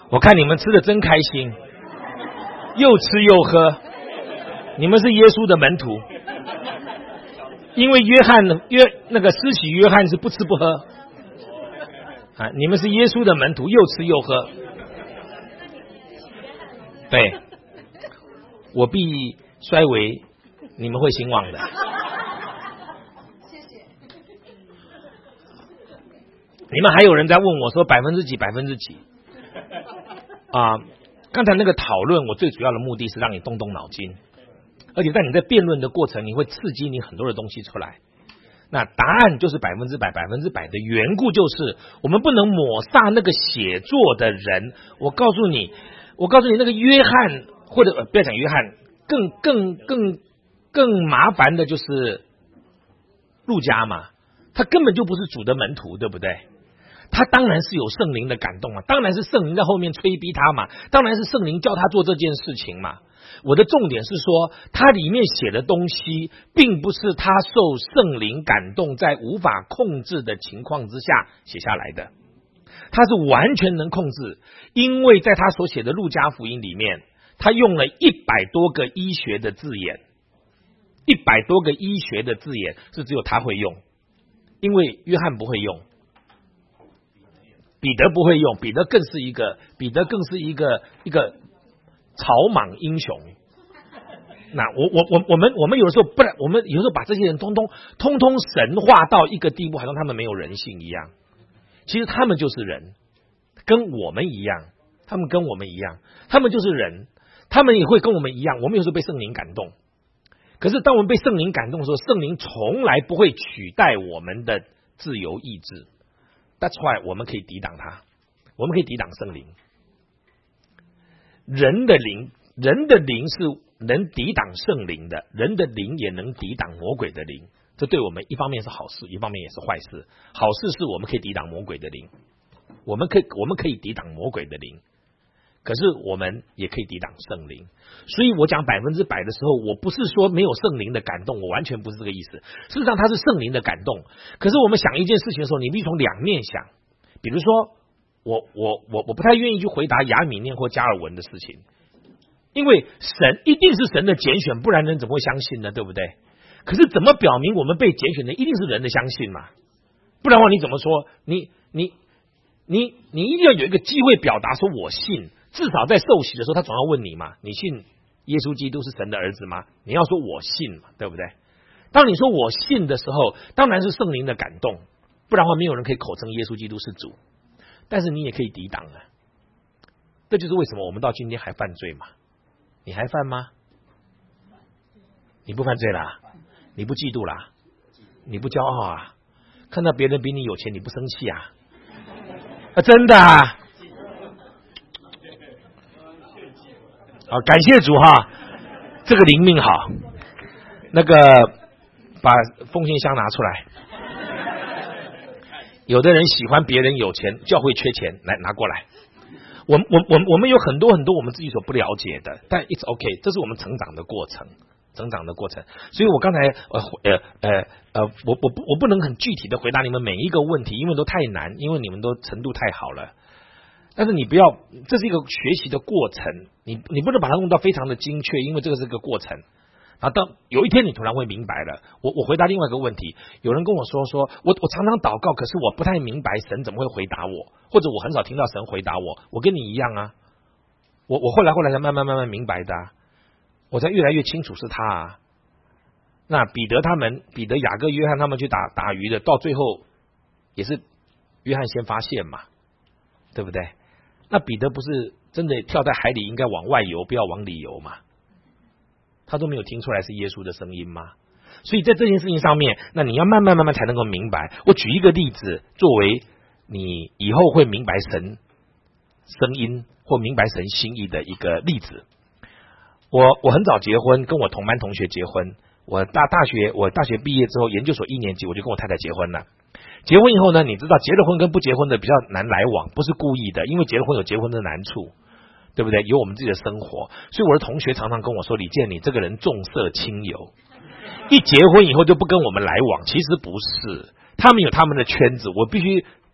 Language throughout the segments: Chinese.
我看你们吃的真开心，又吃又喝，你们是耶稣的门徒。因为那个施洗约翰是不吃不喝啊，你们是耶稣的门徒，又吃又喝。对，我必衰微，你们会兴旺的。 谢谢。 你们还有人在问我说%几啊？刚才那个讨论，我最主要的目的是让你动动脑筋，而且在你在辩论的过程，你会刺激你很多的东西出来。那答案就是100%的缘故就是我们不能抹煞那个写作的人。我告诉你那个约翰，或者不要讲约翰，更麻烦的就是路加嘛，他根本就不是主的门徒，对不对？他当然是有圣灵的感动嘛，当然是圣灵在后面催逼他嘛，当然是圣灵叫他做这件事情嘛。我的重点是说，他里面写的东西并不是他受圣灵感动在无法控制的情况之下写下来的，他是完全能控制。因为在他所写的路加福音里面，他用了100多个医学的字眼，100多个医学的字眼是只有他会用，因为约翰不会用，彼得不会用，彼得更是一个草莽英雄。那我们有的时候不然，我们有的时候把这些人通通神化到一个地步，好像他们没有人性一样。其实他们就是人，跟我们一样，他们就是人，他们也会跟我们一样。我们有时候被圣灵感动，可是当我们被圣灵感动的时候，圣灵从来不会取代我们的自由意志。That's why 我们可以抵挡它，我们可以抵挡圣灵。人的灵是能抵挡圣灵的，人的灵也能抵挡魔鬼的灵。这对我们一方面是好事，一方面也是坏事。好事是我们可以抵挡魔鬼的灵，我们可以抵挡魔鬼的灵，可是我们也可以抵挡圣灵。所以我讲100%的时候，我不是说没有圣灵的感动，我完全不是这个意思。事实上它是圣灵的感动，可是我们想一件事情的时候，你必须从两面想。比如说我不太愿意去回答亚米念或加尔文的事情，因为神一定是神的拣选，不然人怎么会相信呢？对不对？可是怎么表明我们被拣选的一定是人的相信嘛？不然的话你怎么说？你一定要有一个机会表达说我信，至少在受洗的时候他总要问你嘛，你信耶稣基督是神的儿子吗？你要说我信嘛，对不对？当你说我信的时候，当然是圣灵的感动，不然的话没有人可以口称耶稣基督是主。但是你也可以抵挡啊，这就是为什么我们到今天还犯罪嘛。你还犯吗？你不犯罪啦？你不嫉妒啦？你不骄傲啊？看到别人比你有钱你不生气啊？真的啊！好，感谢主哈，这个灵命好。那个把奉献箱拿出来。有的人喜欢别人有钱，教会缺钱，来拿过来。我们有很多我们自己所不了解的，但 it's okay， 这是我们成长的过程。所以我刚才我不能很具体的回答你们每一个问题，因为都太难，因为你们都程度太好了。但是你不要，这是一个学习的过程，你不能把它弄到非常的精确，因为这个是个过程。然后当有一天你突然会明白了。我回答另外一个问题，有人跟我说我常常祷告，可是我不太明白神怎么会回答我，或者我很少听到神回答我。我跟你一样啊，我后来才慢慢明白的啊，我才越来越清楚是他啊。那彼得、雅各、约翰他们去打鱼的，到最后也是约翰先发现嘛，对不对？那彼得不是真的跳在海里应该往外游，不要往里游嘛？他都没有听出来是耶稣的声音吗？所以在这件事情上面，那你要慢慢才能够明白。我举一个例子，作为你以后会明白神声音或明白神心意的一个例子。我很早结婚，跟我同班同学结婚。我大学毕业之后，研究所1年级我就跟我太太结婚了。结婚以后呢，你知道结了婚跟不结婚的比较难来往，不是故意的，因为结了婚有结婚的难处，对不对？有我们自己的生活，所以我的同学常常跟我说，李健你这个人重色轻友，一结婚以后就不跟我们来往。其实不是，他们有他们的圈子，我必须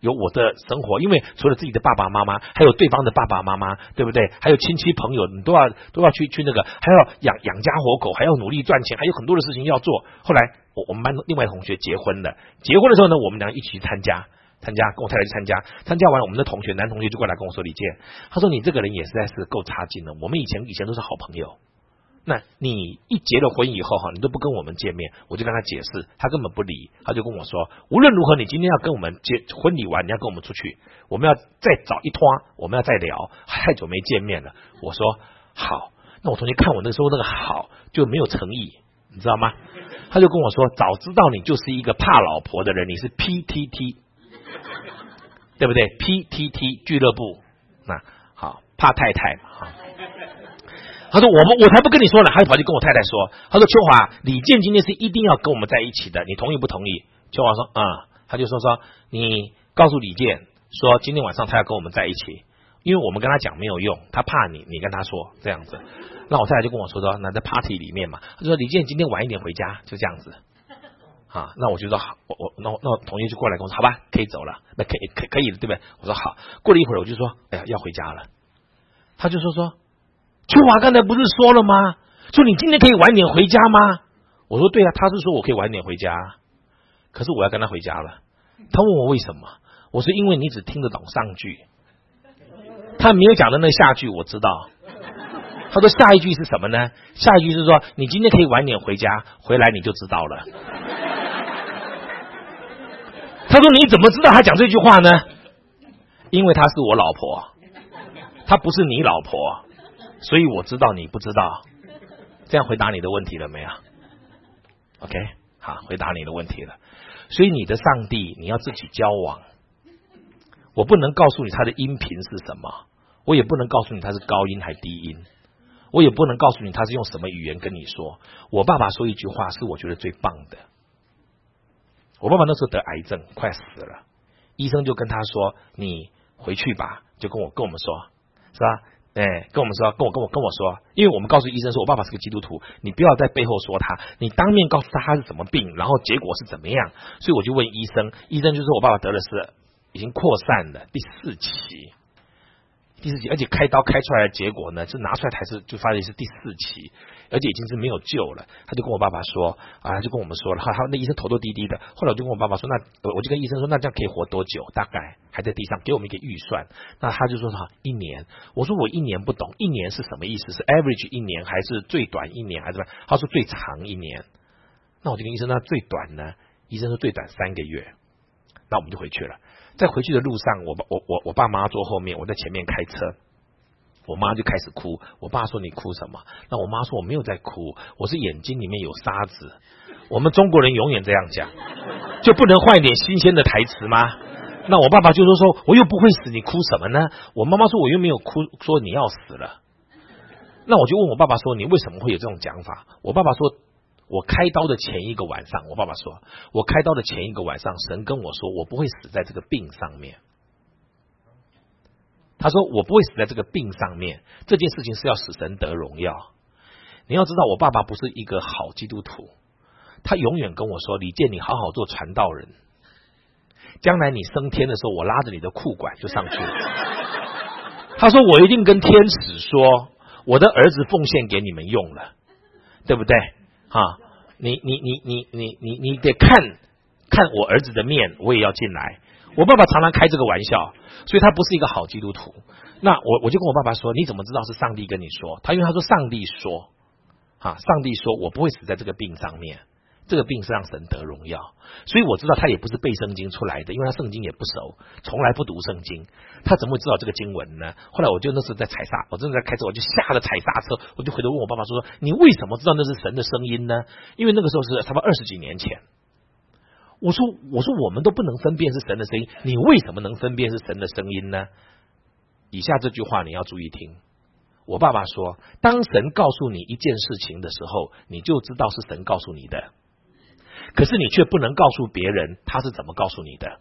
有我的生活，因为除了自己的爸爸妈妈，还有对方的爸爸妈妈，对不对？还有亲戚朋友，你都要去那个，还要养家活口，还要努力赚钱，还有很多的事情要做。后来我们班另外同学结婚了，结婚的时候呢，我们俩一起去参加，跟我太太去参加完，我们的男同学就过来跟我说：“李健，他说你这个人也实在是够差劲了，我们以前都是好朋友。那你一结了婚以后你都不跟我们见面。”我就跟他解释，他根本不理，他就跟我说：“无论如何，你今天要跟我们婚礼完，你要跟我们出去，我们要再找一拖，我们要再聊，太久没见面了。”我说好。那我同学看我那时候那个好就没有诚意，你知道吗？他就跟我说：“早知道你就是一个怕老婆的人，你是 PTT， 对不对 ？PTT 俱乐部，那好，怕太太嘛。”他说我才不跟你说呢，还跑去跟我太太说，他说秋华，李健今天是一定要跟我们在一起的，你同意不同意？秋华说他就说你告诉李健说今天晚上他要跟我们在一起，因为我们跟他讲没有用，他怕你跟他说这样子。那我太太就跟我说那在 party 里面嘛，他说李健今天晚一点回家，就这样子。那我就说好，那我同学就过来跟我说好吧，可以走了，那可以了，对不对？我说好。过了一会儿我就说哎呀要回家了，他就说秋华刚才不是说了吗？说你今天可以晚点回家吗？我说对啊，他是说我可以晚点回家，可是我要跟他回家了。他问我为什么？我说因为你只听得懂上句，他没有讲的那下句我知道。他说下一句是什么呢？下一句是说你今天可以晚点回家，回来你就知道了。他说你怎么知道他讲这句话呢？因为他是我老婆，他不是你老婆，所以我知道你不知道。这样回答你的问题了没有 ？OK， 好，回答你的问题了。所以你的上帝你要自己交往，我不能告诉你他的音频是什么，我也不能告诉你他是高音还低音，我也不能告诉你他是用什么语言跟你说。我爸爸说一句话是我觉得最棒的。我爸爸那时候得癌症快死了，医生就跟他说你回去吧，就跟我们说，是吧？跟我们说，跟我说，因为我们告诉医生说我爸爸是个基督徒，你不要在背后说他，你当面告诉他是什么病，然后结果是怎么样。所以我就问医生，医生就说我爸爸得的是已经扩散了第4期，而且开刀开出来的结果呢，是拿出来才是就发现是第4期，而且已经是没有救了。他就跟我爸爸说就跟我们说了，那医生头都低低的。后来我就跟我爸爸说，那我就跟医生说，那这样可以活多久？大概还在地上给我们一个预算。那他就说1年。我说我1年不懂，1年是什么意思？是 average 1年还是最短1年还是什么？他说最长1年。那我就跟医生，那最短呢？医生说最短3个月。那我们就回去了。在回去的路上，我爸妈坐后面，我在前面开车。我妈就开始哭，我爸说你哭什么？那我妈说我没有在哭，我是眼睛里面有沙子。我们中国人永远这样讲，就不能换一点新鲜的台词吗？那我爸爸就说我又不会死，你哭什么呢？我妈妈说我又没有哭，说你要死了。那我就问我爸爸说你为什么会有这种讲法？我爸爸说我开刀的前一个晚上，我爸爸说我开刀的前一个晚上，神跟我说我不会死在这个病上面。他说我不会死在这个病上面，这件事情是要使神得荣耀。你要知道我爸爸不是一个好基督徒，他永远跟我说李健你好好做传道人，将来你升天的时候我拉着你的裤管就上去了。他说我一定跟天使说我的儿子奉献给你们用了，对不对你得看我儿子的面，我也要进来。我爸爸常常开这个玩笑，所以他不是一个好基督徒。那我就跟我爸爸说你怎么知道是上帝跟你说？因为他说上帝说我不会死在这个病上面，这个病是让神得荣耀。所以我知道他也不是背圣经出来的，因为他圣经也不熟，从来不读圣经，他怎么会知道这个经文呢？后来我就那时候在踩刹，我正在开车，我就吓得踩刹车，我就回头问我爸爸说你为什么知道那是神的声音呢？因为那个时候是差不多20几年前。我说我们都不能分辨是神的声音，你为什么能分辨是神的声音呢？以下这句话你要注意听。我爸爸说当神告诉你一件事情的时候，你就知道是神告诉你的，可是你却不能告诉别人他是怎么告诉你的。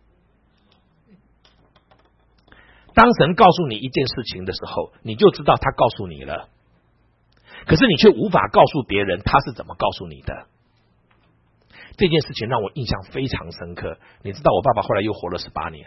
当神告诉你一件事情的时候，你就知道他告诉你了，可是你却无法告诉别人他是怎么告诉你的。 这件事情让我印象非常深刻。你知道我爸爸后来又活了18年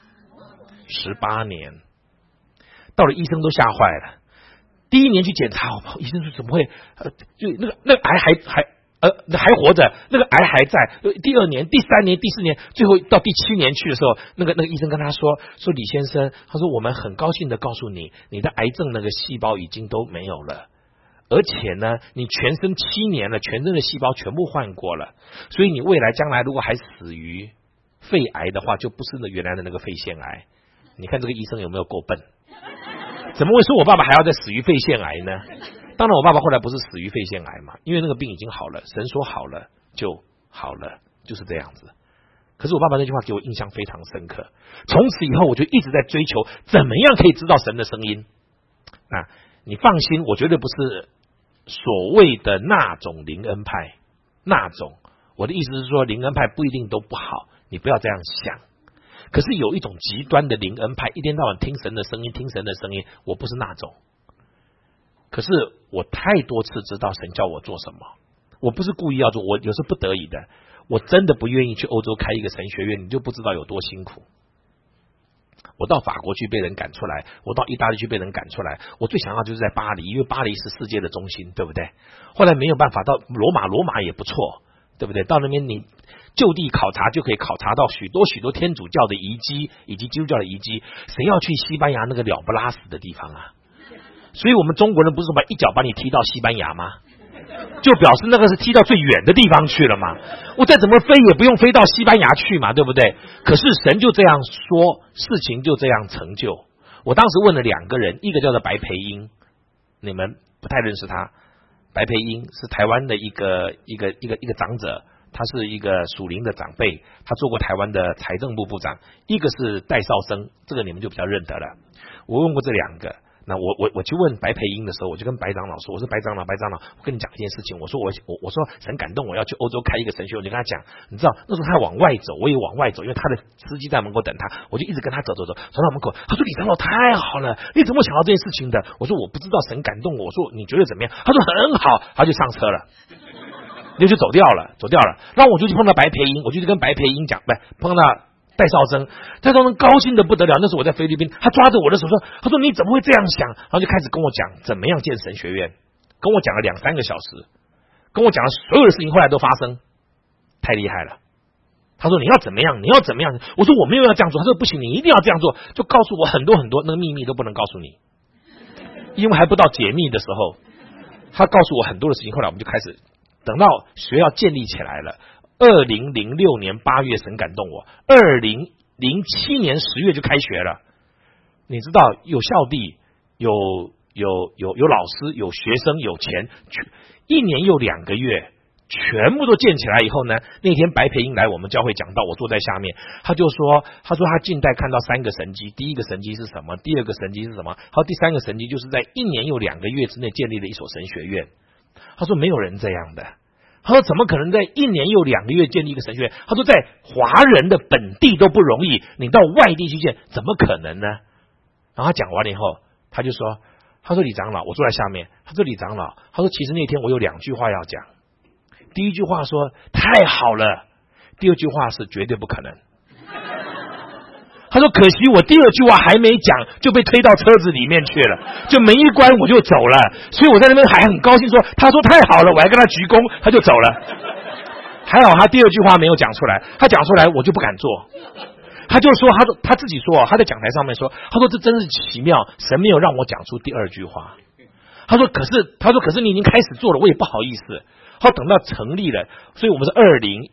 ，18年，到了医生都吓坏了。第一年去检查，医生说怎么会就那个癌还活着，那个癌还在。第2年、第3年、第4年，最后到第7年去的时候，那个医生跟他说李先生，他说我们很高兴的告诉你，你的癌症那个细胞已经都没有了。而且呢，你全身7年了，全身的细胞全部换过了，所以你未来将来如果还死于肺癌的话，就不是原来的那个肺腺癌。你看这个医生有没有够笨？怎么会说我爸爸还要再死于肺腺癌呢？当然我爸爸后来不是死于肺腺癌嘛，因为那个病已经好了，神说好了就好了，就是这样子。可是我爸爸那句话给我印象非常深刻，从此以后我就一直在追求怎么样可以知道神的声音。那你放心，我绝对不是所谓的那种灵恩派，那种我的意思是说灵恩派不一定都不好，你不要这样想。可是有一种极端的灵恩派，一天到晚听神的声音，听神的声音，我不是那种。可是我太多次知道神叫我做什么，我不是故意要做，我有时不得已的，我真的不愿意去欧洲开一个神学院，你就不知道有多辛苦。我到法国去被人赶出来，我到意大利去被人赶出来，我最想要就是在巴黎，因为巴黎是世界的中心，对不对？后来没有办法到罗马也不错，对不对？到那边你就地考察就可以考察到许多天主教的遗迹以及基督教的遗迹，谁要去西班牙那个了不拉死的地方啊？所以我们中国人不是说一脚把你踢到西班牙吗？就表示那个是踢到最远的地方去了嘛。我再怎么飞也不用飞到西班牙去嘛，对不对？可是神就这样说，事情就这样成就。我当时问了2个人，一个叫做白培英，你们不太认识他。白培英是台湾的一个长者，他是一个属灵的长辈，他做过台湾的财政部部长。一个是戴绍生，这个你们就比较认得了。我问过这2个。那我去问白培英的时候，我就跟白长老说，我说白长老，我跟你讲一件事情，我说神感动我要去欧洲开一个神学，我就跟他讲，你知道那时候他往外走，我也往外走，因为他的司机在门口等他，我就一直跟他走到门口。他说李长老太好了，你怎么想到这件事情的？我说我不知道，神感动我。我说你觉得怎么样？他说很好，他就上车了，就走掉了。然后我就去碰到白培英，我就跟白培英讲，碰到戴绍生高兴的不得了。那时候我在菲律宾，他抓着我的手说，他说你怎么会这样想？然后就开始跟我讲怎么样建神学院，跟我讲了2-3个小时，跟我讲了所有的事情，后来都发生，太厉害了。他说你要怎么样，我说我没有要这样做。他说不行，你一定要这样做，就告诉我很多那个秘密都不能告诉你，因为还不到解密的时候。他告诉我很多的事情，后来我们就开始等到学校建立起来了。2006年8月神感动我，2007年10月就开学了。你知道有校地，有老师，有学生，有钱，1年又2个月全部都建起来以后呢，那天白培英来我们教会讲道，我坐在下面，他说他近代看到3个神迹，第一个神迹是什么？第2个神迹是什么？还有第3个神迹就是在1年又2个月之内建立了一所神学院。他说没有人这样的。他说怎么可能在1年又2个月建立一个神学院？他说在华人的本地都不容易，你到外地去建，怎么可能呢？然后他讲完了以后，他就说，他说李长老，我坐在下面，他说李长老，他说其实那天我有2句话要讲。第一句话说太好了，第2句话是绝对不可能。他说可惜我第2句话还没讲就被推到车子里面去了，就门一关我就走了，所以我在那边还很高兴说，他说太好了，我还跟他鞠躬，他就走了。还好他第2句话没有讲出来，他讲出来我就不敢做。他就说他自己说，他在讲台上面说，他说这真是奇妙，神没有让我讲出第2句话。他说可是你已经开始做了，我也不好意思。好，等到成立了，所以我们是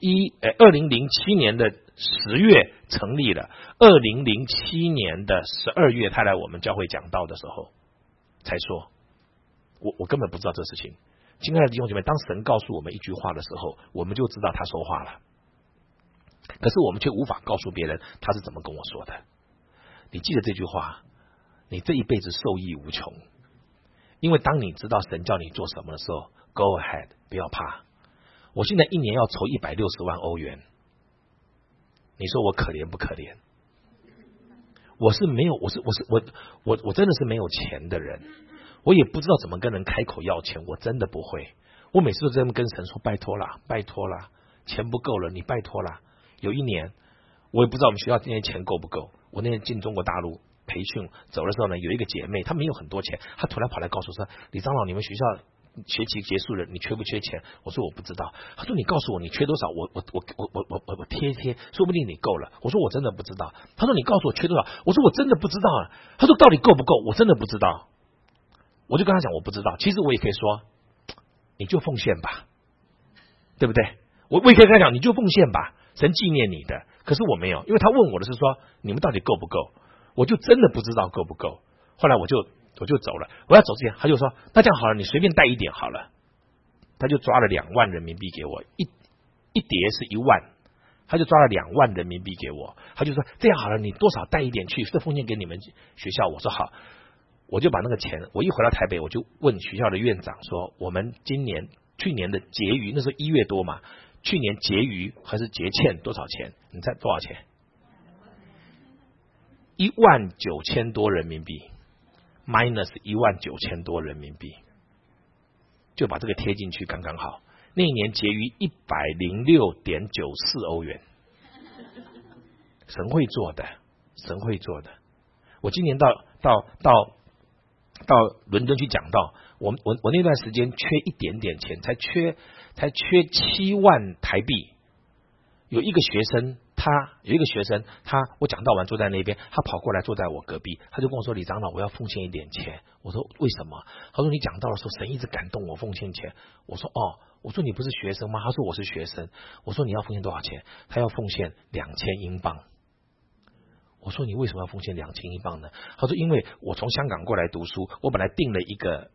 2007年的10月成立了，2007年的12月他来我们教会讲道的时候才说，我根本不知道这事情。亲爱的弟兄姐妹，当神告诉我们一句话的时候，我们就知道他说话了，可是我们却无法告诉别人他是怎么跟我说的。你记得这句话，你这一辈子受益无穷。因为当你知道神叫你做什么的时候， Go ahead， 不要怕。我现在1年要筹160万欧元，你说我可怜不可怜？我真的是没有钱的人，我也不知道怎么跟人开口要钱，我真的不会。我每次都这么跟神说，拜托啦， 钱不够了，你拜托啦。有一年，我也不知道我们学校那些钱够不够。我那天进中国大陆培训走的时候呢，有一个姐妹，她没有很多钱，她突然跑来告诉我说：“李长老，你们学校学期结束了，你缺不缺钱？”我说我不知道。她说你告诉我你缺多少，我贴一贴，说不定你够了。我说我真的不知道。她说你告诉我缺多少，我说我真的不知道啊。她说到底够不够？我真的不知道。我就跟她讲我不知道。其实我也可以说，你就奉献吧，对不对？我也可以跟她讲，你就奉献吧，神纪念你的。可是我没有，因为她问我的是说你们到底够不够？我就真的不知道够不够。后来我就走了。我要走之前，他就说那这样好了，你随便带一点好了。他就抓了2万人民币给我，一叠是1万，他就抓了2万人民币给我。他就说这样好了，你多少带一点去，这奉献给你们学校。我说好，我就把那个钱，我一回到台北，我就问学校的院长说，我们去年的结余，那时候1月多嘛，去年结余还是结欠多少钱？你猜多少钱？19000多人民币 ，minus 19000多人民币，就把这个贴进去，刚刚好。那一年结余106.94欧元，神会做的，神会做的。我今年到伦敦去讲道，我那段时间缺一点点钱，才缺7万台币。有一个学生，我讲道完坐在那边，他跑过来坐在我隔壁，他就跟我说：“李长老，我要奉献一点钱。”我说：“为什么？”他说：“你讲道的时候，神一直感动我奉献钱。”我说：“哦。”我说：“你不是学生吗？”他说：“我是学生。”我说：“你要奉献多少钱？”他要奉献2000英镑。我说：“你为什么要奉献2000英镑呢？”他说：“因为我从香港过来读书，我本来租了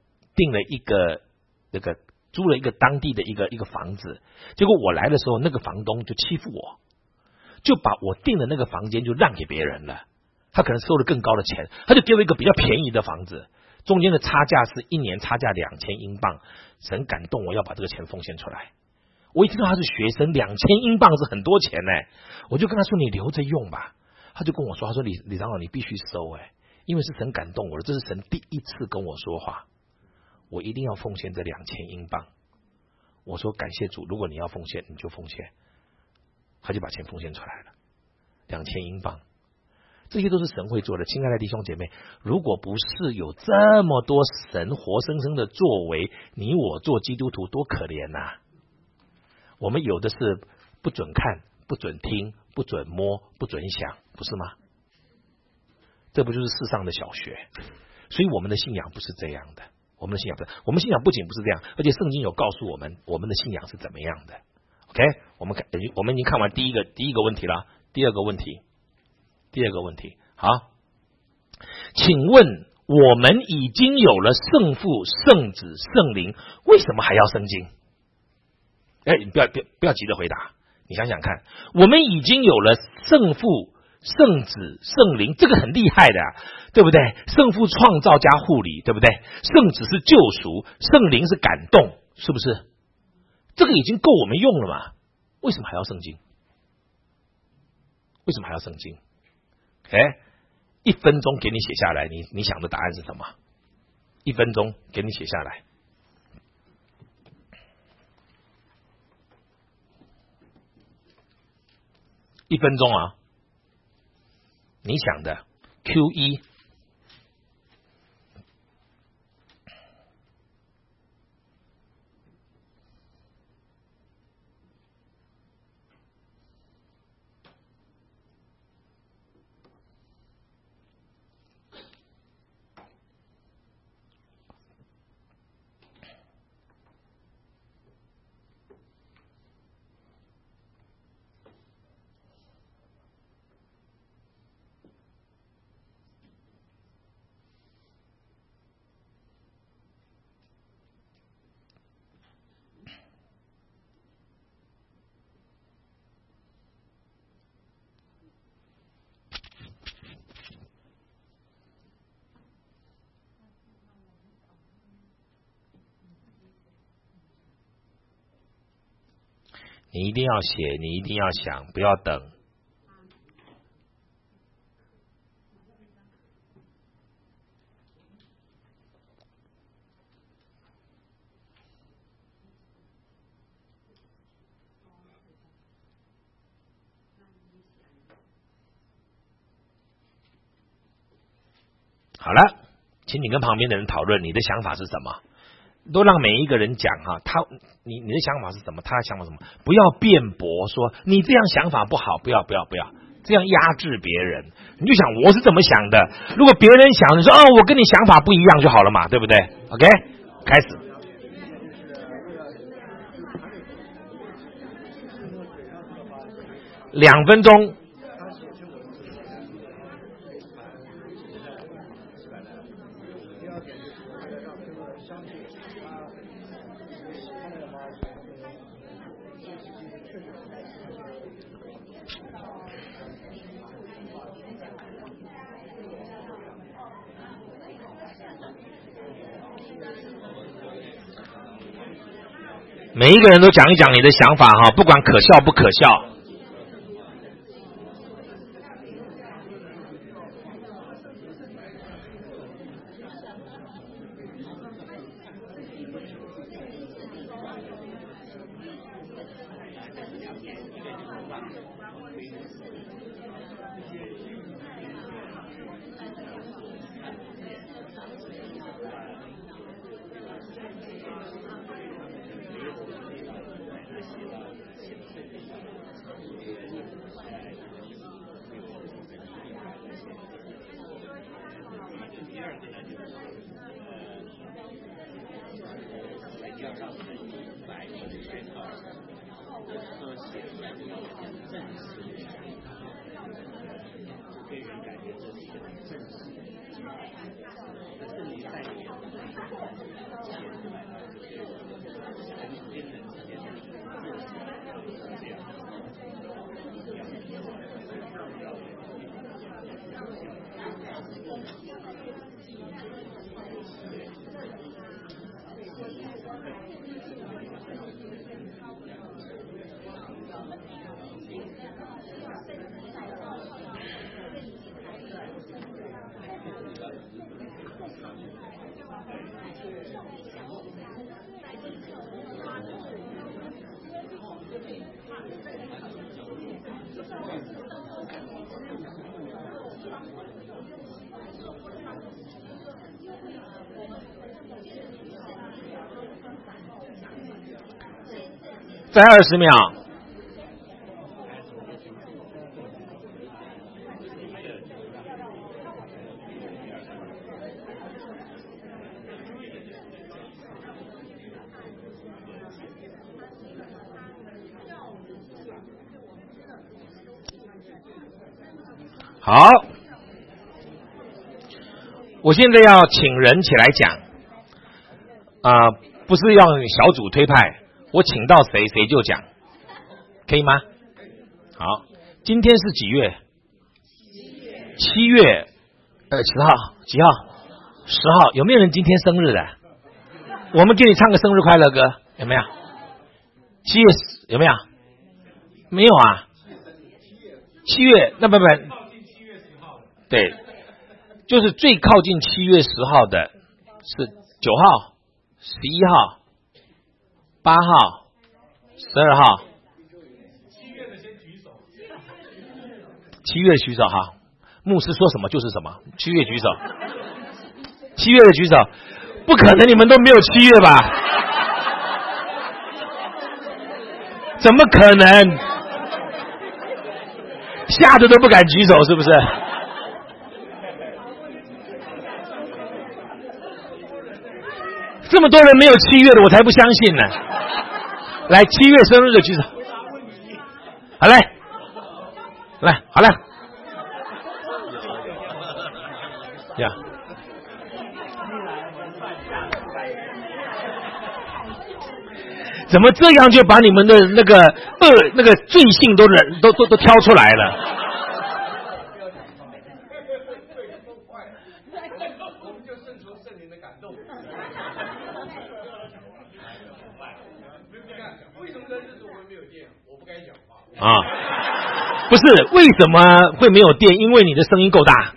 一个当地的一个房子，结果我来的时候，那个房东就欺负我，就把我订的那个房间就让给别人了。他可能收了更高的钱，他就给我一个比较便宜的房子，中间的差价是1年差价2000英镑。神感动我要把这个钱奉献出来。我一听到他是学生，2000英镑是很多钱呢，我就跟他说：“你留着用吧。”他就跟我说：“他说李长老，你必须收因为是神感动我的，这是神第一次跟我说话。”我一定要奉献这2000英镑。我说感谢主，如果你要奉献，你就奉献。他就把钱奉献出来了，2000英镑。这些都是神会做的，亲爱的弟兄姐妹，如果不是有这么多神活生生的作为，你我做基督徒多可怜呐！我们有的是不准看、不准听、不准摸、不准想，不是吗？这不就是世上的小学？所以我们的信仰不是这样的。我们的信仰不仅不是这样，而且圣经有告诉我们，我们的信仰是怎么样的。OK， 我们已经看完第一个问题了。第二个问题，好，请问我们已经有了圣父、圣子、圣灵，为什么还要圣经？你不要急着回答，你想想看，我们已经有了圣父、圣子、圣灵，这个很厉害的对不对？圣父创造加护理，对不对？圣子是救赎，圣灵是感动，是不是？这个已经够我们用了嘛？为什么还要圣经？为什么还要圣经？1分钟给你写下来，你想的答案是什么？1分钟给你写下来。1分钟啊！你想的 Q1。你一定要写，你一定要想，不要等。 好了，请你跟旁边的人讨论你的想法是什么，都让每一个人讲哈，你的想法是什么，他的想法是什么，不要辩驳说你这样想法不好，不要，这样压制别人。你就想我是怎么想的，如果别人想，你说我跟你想法不一样就好了嘛，对不对 ？OK， 开始。2分钟。每一个人都讲一讲你的想法哈，不管可笑不可笑。再20秒。好，我现在要请人起来讲，不是要小组推派，我请到谁就讲，可以吗？好，今天是几月？7月10号，几号？10号。有没有人今天生日的？我们给你唱个生日快乐歌，有没有？7月有没有？没有啊。7月，那不，对，就是最靠近7月10号的是9号、11号、8号、12号。7月的先举手。7月举手哈，牧师说什么就是什么。7月举手，7月的举手，不可能你们都没有7月吧？怎么可能？吓得都不敢举手，是不是？这么多人没有7月的，我才不相信呢。来，7月生日的举手。好嘞，来，好了。呀，怎么这样就把你们的那个罪性都挑出来了？不是，为什么会没有电？因为你的声音够大。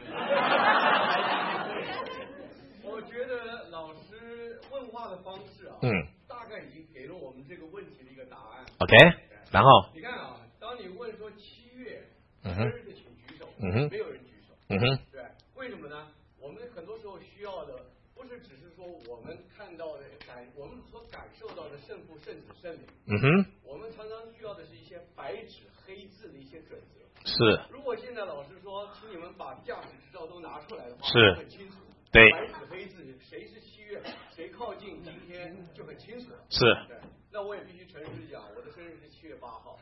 我觉得老师问话的方式大概已经给了我们这个问题的一个答案。 OK， 然后你看当你问说7月生日的请举手，没有人举手。对，为什么呢？我们很多时不是只是说我们看到的我们所感受到的圣父、圣子、圣灵。我们常常需要的是一些白纸黑字的一些准则。 是。 如果现在老师说，请你们把驾驶执照都拿出来的话， 是很清楚。 对。 白纸黑字，谁是7月，谁靠近今天就很清楚。 是。 对。那我也必须诚实讲，我的生日是7月8号。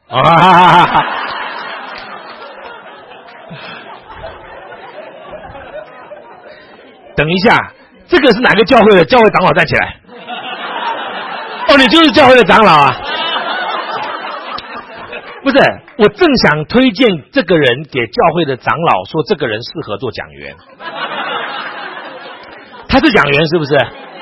等一下，这个是哪个教会的？教会长老站起来。哦，你就是教会的长老啊？不是，我正想推荐这个人给教会的长老，说这个人适合做讲员。他是讲员是不是？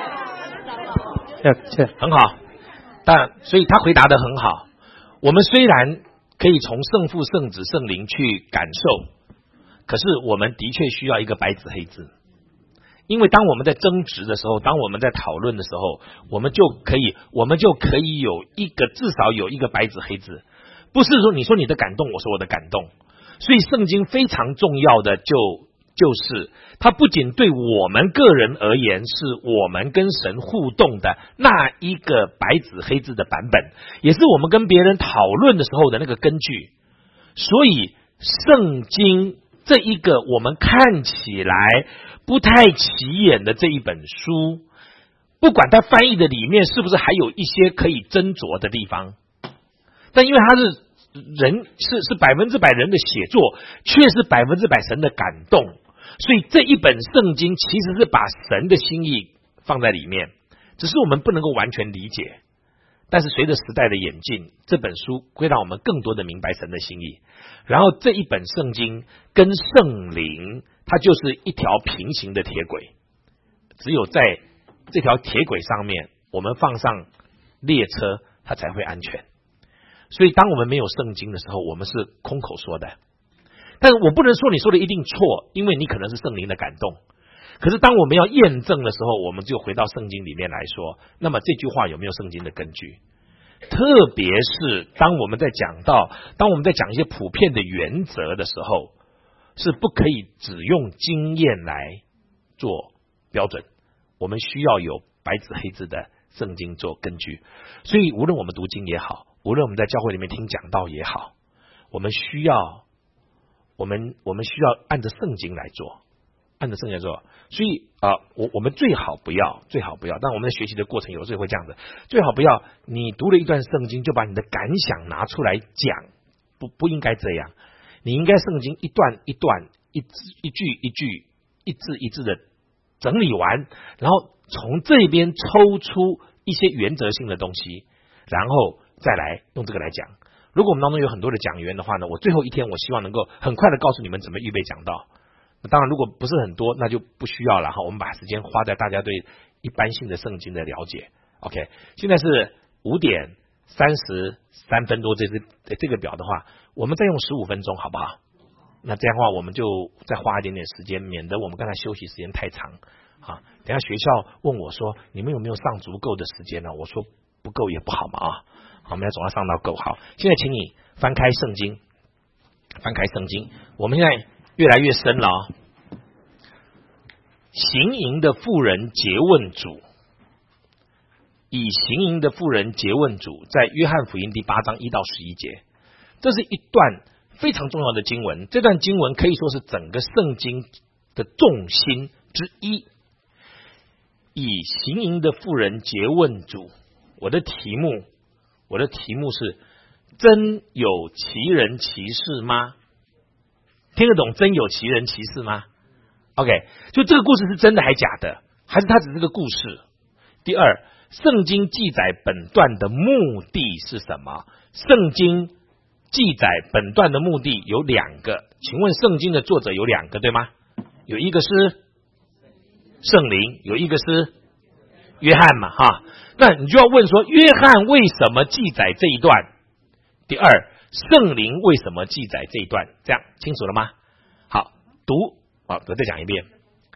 很好。所以他回答得很好。我们虽然可以从圣父、圣子、圣灵去感受，可是我们的确需要一个白纸黑字。因为当我们在争执的时候，当我们在讨论的时候，我们就可以有一个，至少有一个白纸黑字。不是说你说你的感动，我说我的感动。所以圣经非常重要的就是它不仅对我们个人而言是我们跟神互动的那一个白纸黑字的版本，也是我们跟别人讨论的时候的那个根据。所以圣经这一个我们看起来不太起眼的这一本书，不管它翻译的里面是不是还有一些可以斟酌的地方，但因为它是人是100%人的写作，却是100%神的感动，所以这一本圣经其实是把神的心意放在里面，只是我们不能够完全理解。但是随着时代的演进，这本书会让我们更多的明白神的心意。然后这一本圣经跟圣灵，它就是一条平行的铁轨，只有在这条铁轨上面我们放上列车，它才会安全。所以当我们没有圣经的时候，我们是空口说的。但是我不能说你说的一定错，因为你可能是圣灵的感动。可是当我们要验证的时候，我们就回到圣经里面来说，那么这句话有没有圣经的根据？特别是当我们在讲一些普遍的原则的时候，是不可以只用经验来做标准，我们需要有白纸黑字的圣经做根据。所以无论我们读经也好，无论我们在教会里面听讲道也好，我们需要按着圣经来做，按着圣经来做。所以我们最好不要，但我们在学习的过程有时候会这样子，最好不要你读了一段圣经就把你的感想拿出来讲，不应该这样。你应该圣经一段一段，一句一句，一字一字的整理完，然后从这边抽出一些原则性的东西，然后再来用这个来讲。如果我们当中有很多的讲员的话呢，我最后一天我希望能够很快的告诉你们怎么预备讲道。当然如果不是很多，那就不需要了哈。我们把时间花在大家对一般性的圣经的了解。 OK， 现在是5点33分多，这个表的话，我们再用15分钟好不好？那这样的话我们就再花一点点时间，免得我们刚才休息时间太长啊。等一下学校问我说你们有没有上足够的时间呢？我说不够也不好嘛啊。好，我们要总要上到够。好，现在请你翻开圣经，我们现在越来越深了哦。行淫的妇人诘问主，以行淫的妇人诘问主，在约翰福音第8章1到11节，这是一段非常重要的经文。这段经文可以说是整个圣经的重心之一。以行淫的妇人诘问主，我的题目是真有奇人奇事吗？听得懂真有奇人奇事吗？ OK， 就这个故事是真的还假的，还是它只是个故事？第二，圣经记载本段的目的是什么？圣经记载本段的目的有2个，请问圣经的作者有2个对吗？有一个是圣灵，有一个是约翰嘛哈。那你就要问说，约翰为什么记载这一段？第二，圣灵为什么记载这一段？这样清楚了吗？好，我再讲一遍。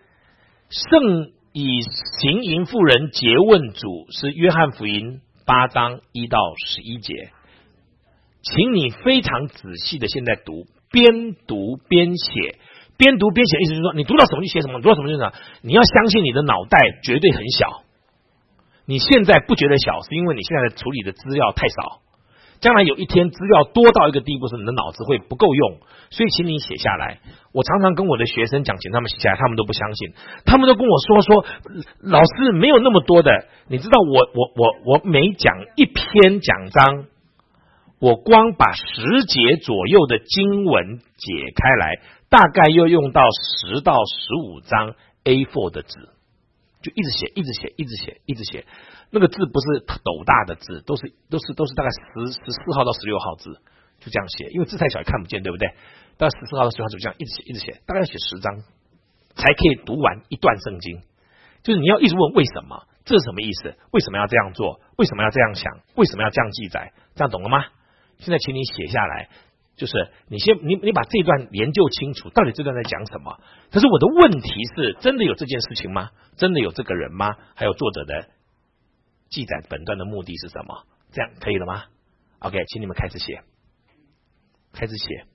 以行淫妇人诘问主是约翰福音8章1到11节，请你非常仔细的现在读，边读边写， 边读边写，意思就是说，你读到什么就写什么，读到什么就写。你要相信你的脑袋绝对很小。你现在不觉得小，是因为你现在处理的资料太少。将来有一天资料多到一个地步，是你的脑子会不够用，所以请你写下来。我常常跟我的学生讲，请他们写下来，他们都不相信，他们都跟我说老师没有那么多的。你知道我每讲一篇讲章，我光把10节左右的经文解开来，大概要用到10到15张 A4 的纸，就一直写，一直写，一直写，一直写。那个字不是斗大的字，都是大概14号到16号字，就这样写，因为字太小也看不见，对不对？到14号到16号就这样一直写，一直写，大概要写10章才可以读完一段圣经。就是你要一直问为什么，这是什么意思？为什么要这样做？为什么要这样想？为什么要这样记载？这样懂了吗？现在请你写下来，就是你把这段研究清楚，到底这段在讲什么？可是我的问题是，真的有这件事情吗？真的有这个人吗？还有作者的记载本段的目的是什么？这样可以了吗 ？OK， 请你们开始写，开始写。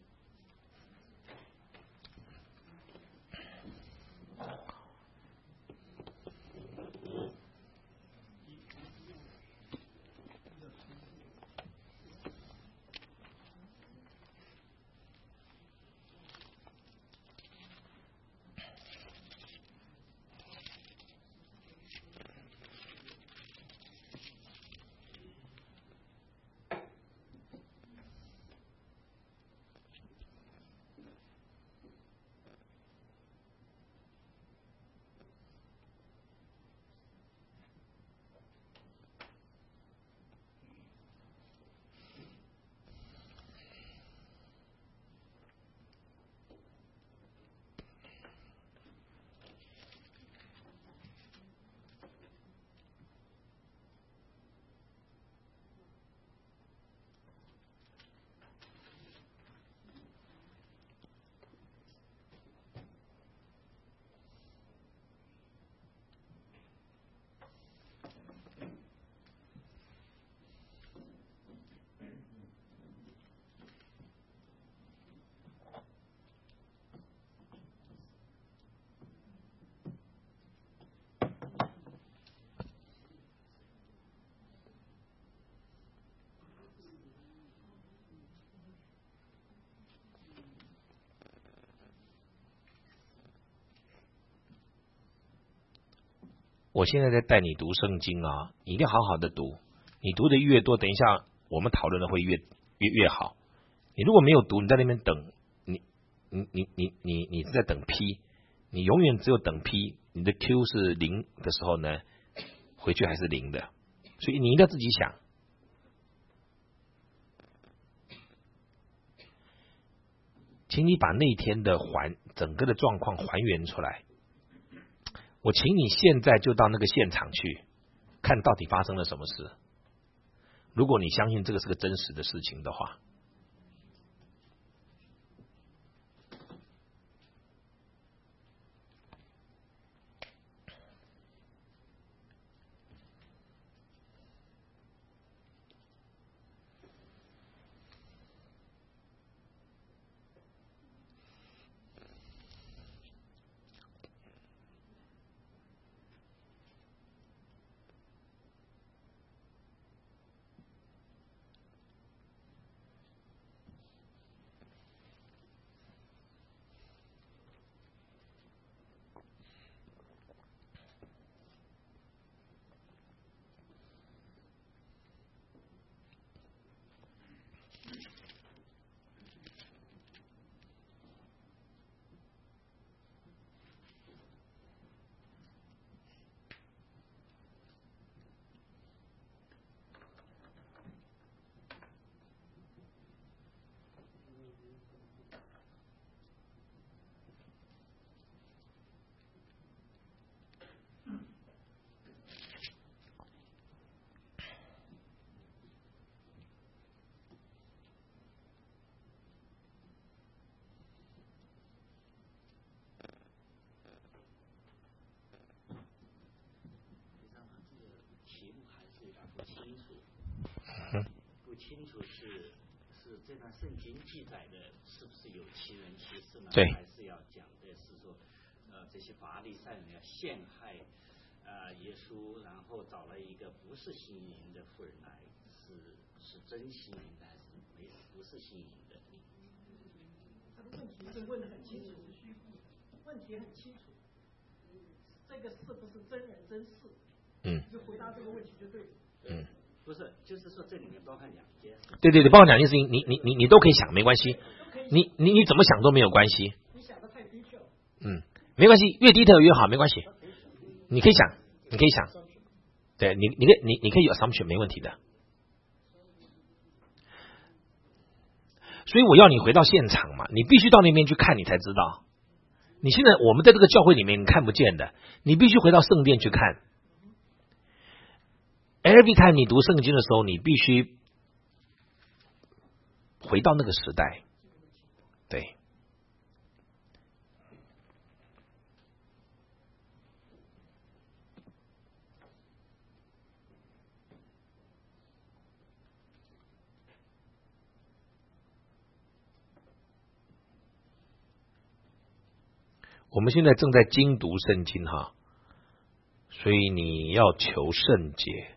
我现在在带你读圣经啊，你一定要好好的读。你读的越多，等一下我们讨论的会越好。你如果没有读，你在那边等，你是在等 P， 你永远只有等 P， 你的 Q 是0的时候呢，回去还是0的，所以你一定要自己想。请你把那天的整个的状况还原出来。我请你现在就到那个现场去，看到底发生了什么事。如果你相信这个是个真实的事情的话， 不清楚是是这段圣经记载的是不是有其人其事呢？ 对， 还是要讲的是说，这些法利赛人要陷害耶稣，然后找了一个不是行淫的妇人来，是真行淫的还是不是行淫的？ 他的问题是问得很清楚，问题很清楚，这个是不是真人真事？就回答这个问题就对了。 不是，就是说这里面包含两件。 对，包含两件事情，你都可以想，没关系。你怎么想都没有关系。 你想的太低调。 没关系，越低调越好，没关系。你可以想，对，你可以有 assumption， 没问题的。所以我要你回到现场嘛，你必须到那边去看，你才知道。你现在我们在这个教会里面你看不见的，你必须回到圣殿去看。Every time 你读圣经的时候，你必须回到那个时代。对。我们现在正在精读圣经哈，所以你要求圣洁。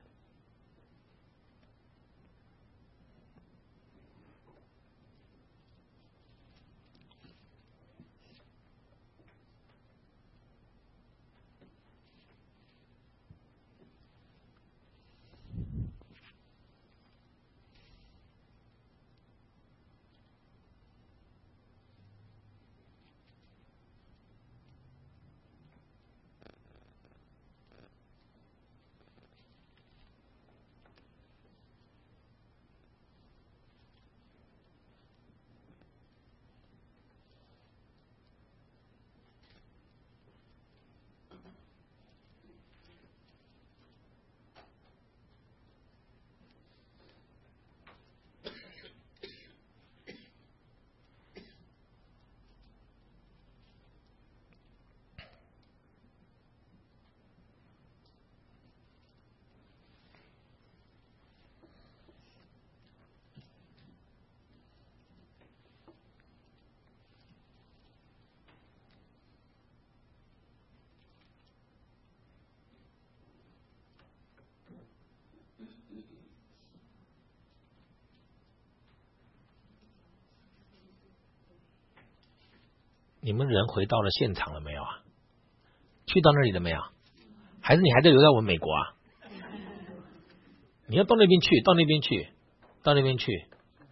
你们人回到了现场了没有啊？去到那里了没有？还是你还在留在我们美国啊？你要到那边去，到那边去。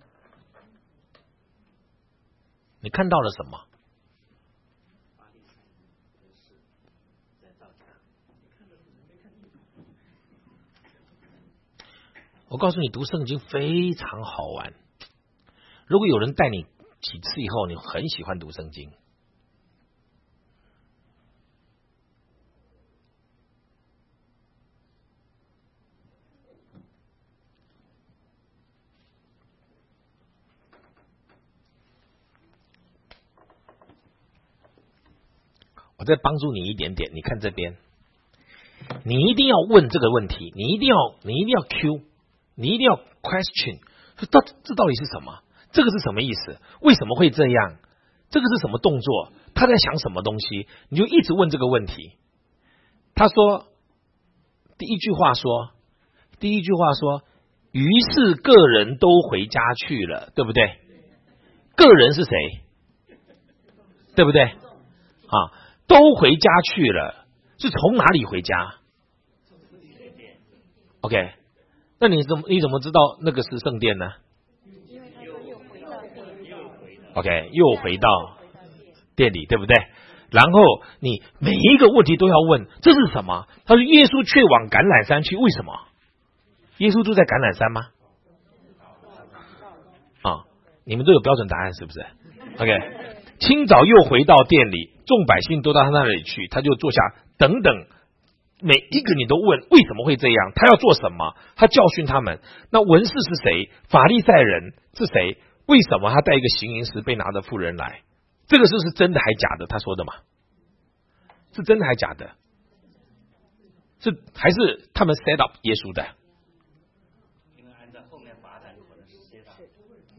你看到了什么？我告诉你，读圣经非常好玩。如果有人带你几次以后，你很喜欢读圣经。我再帮助你一点点，你看这边，你一定要问这个问题，你一定要 Q， 你一定要 question， 这到底是什么？这个是什么意思？为什么会这样？这个是什么动作？他在想什么东西？你就一直问这个问题。他说，第一句话说，于是个人都回家去了，对不对？个人是谁？对不对？啊。都回家去了，是从哪里回家 ？OK， 那你怎么知道那个是圣殿呢 ？OK， 又回到店里，对不对？然后你每一个问题都要问，这是什么？他说耶稣却往橄榄山去，为什么？耶稣住在橄榄山吗？啊，你们都有标准答案是不是 ？OK。清早又回到店里，众百姓都到他那里去，他就坐下，等等，每一个你都问为什么会这样，他要做什么，他教训他们。那文士是谁？法利赛人是谁？为什么他带一个行淫时被拿的妇人来？这个是真的还假的？他说的嘛？是真的还假的？是还是他们 set up 耶稣的？ 因为按照后面发展可能是 set up。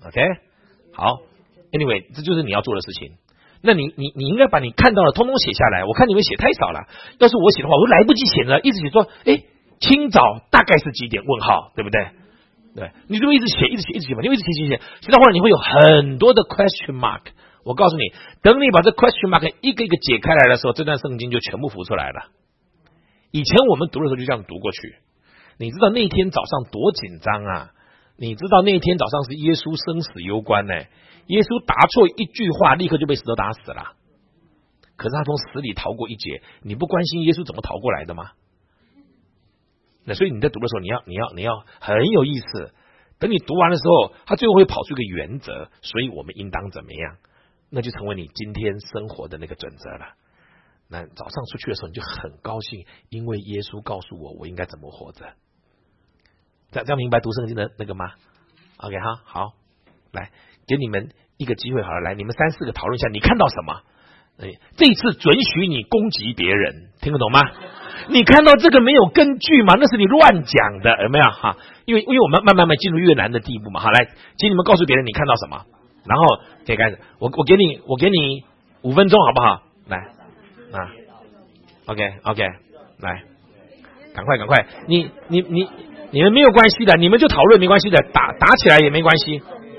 OK， 好 ，Anyway， 这就是你要做的事情。那你应该把你看到的通通写下来。我看你们写太少了，要是我写的话，我来不及写了，一直写说，清早大概是几点？问号，对不对？对，你就一直写嘛，你就一直写，写到后来你会有很多的 question mark。我告诉你，等你把这 question mark 一个一个解开来的时候，这段圣经就全部浮出来了。以前我们读的时候就这样读过去。你知道那天早上多紧张啊？你知道那天早上是耶稣生死攸关呢。耶稣答错一句话，立刻就被石头打死了。可是他从死里逃过一劫，你不关心耶稣怎么逃过来的吗？那所以你在读的时候，你要很有意思。等你读完的时候，他最后会跑出一个原则，所以我们应当怎么样？那就成为你今天生活的那个准则了。那早上出去的时候，你就很高兴，因为耶稣告诉我应该怎么活着。这样明白读圣经的那个吗 ？OK 哈，好，来给你们一个机会好了，来你们3-4个讨论一下，你看到什么？这一次准许你攻击别人，听得懂吗？你看到这个没有根据嘛？那是你乱讲的，有没有哈？因为我们慢慢进入越难的地步嘛。好，来，请你们告诉别人你看到什么，然后可以开始。我给你5分钟好不好？来啊 ，OK， 来，赶快，你们没有关系的，你们就讨论没关系的，打起来也没关系。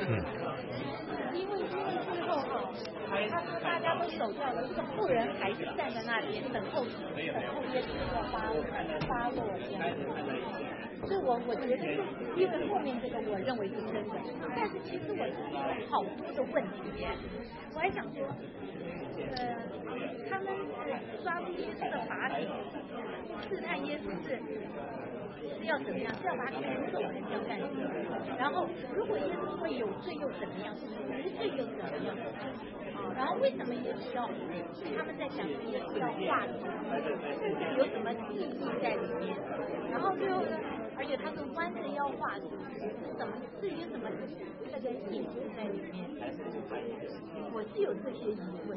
我觉得因为后面这个我认为是真的，但是其实我有好多的问题，我还想说，他们抓住耶稣的法理，试探耶稣是要怎么样，是要把他赶走还是要干什么？然后如果耶稣会有罪又怎么样？无罪又怎么样？然后为什么耶稣要？他们在讲耶稣要化罪，有什么意义在里面？然后最后呢？而且他说弯人要化罪，至于什么那个意思在里面，我是有这些疑问。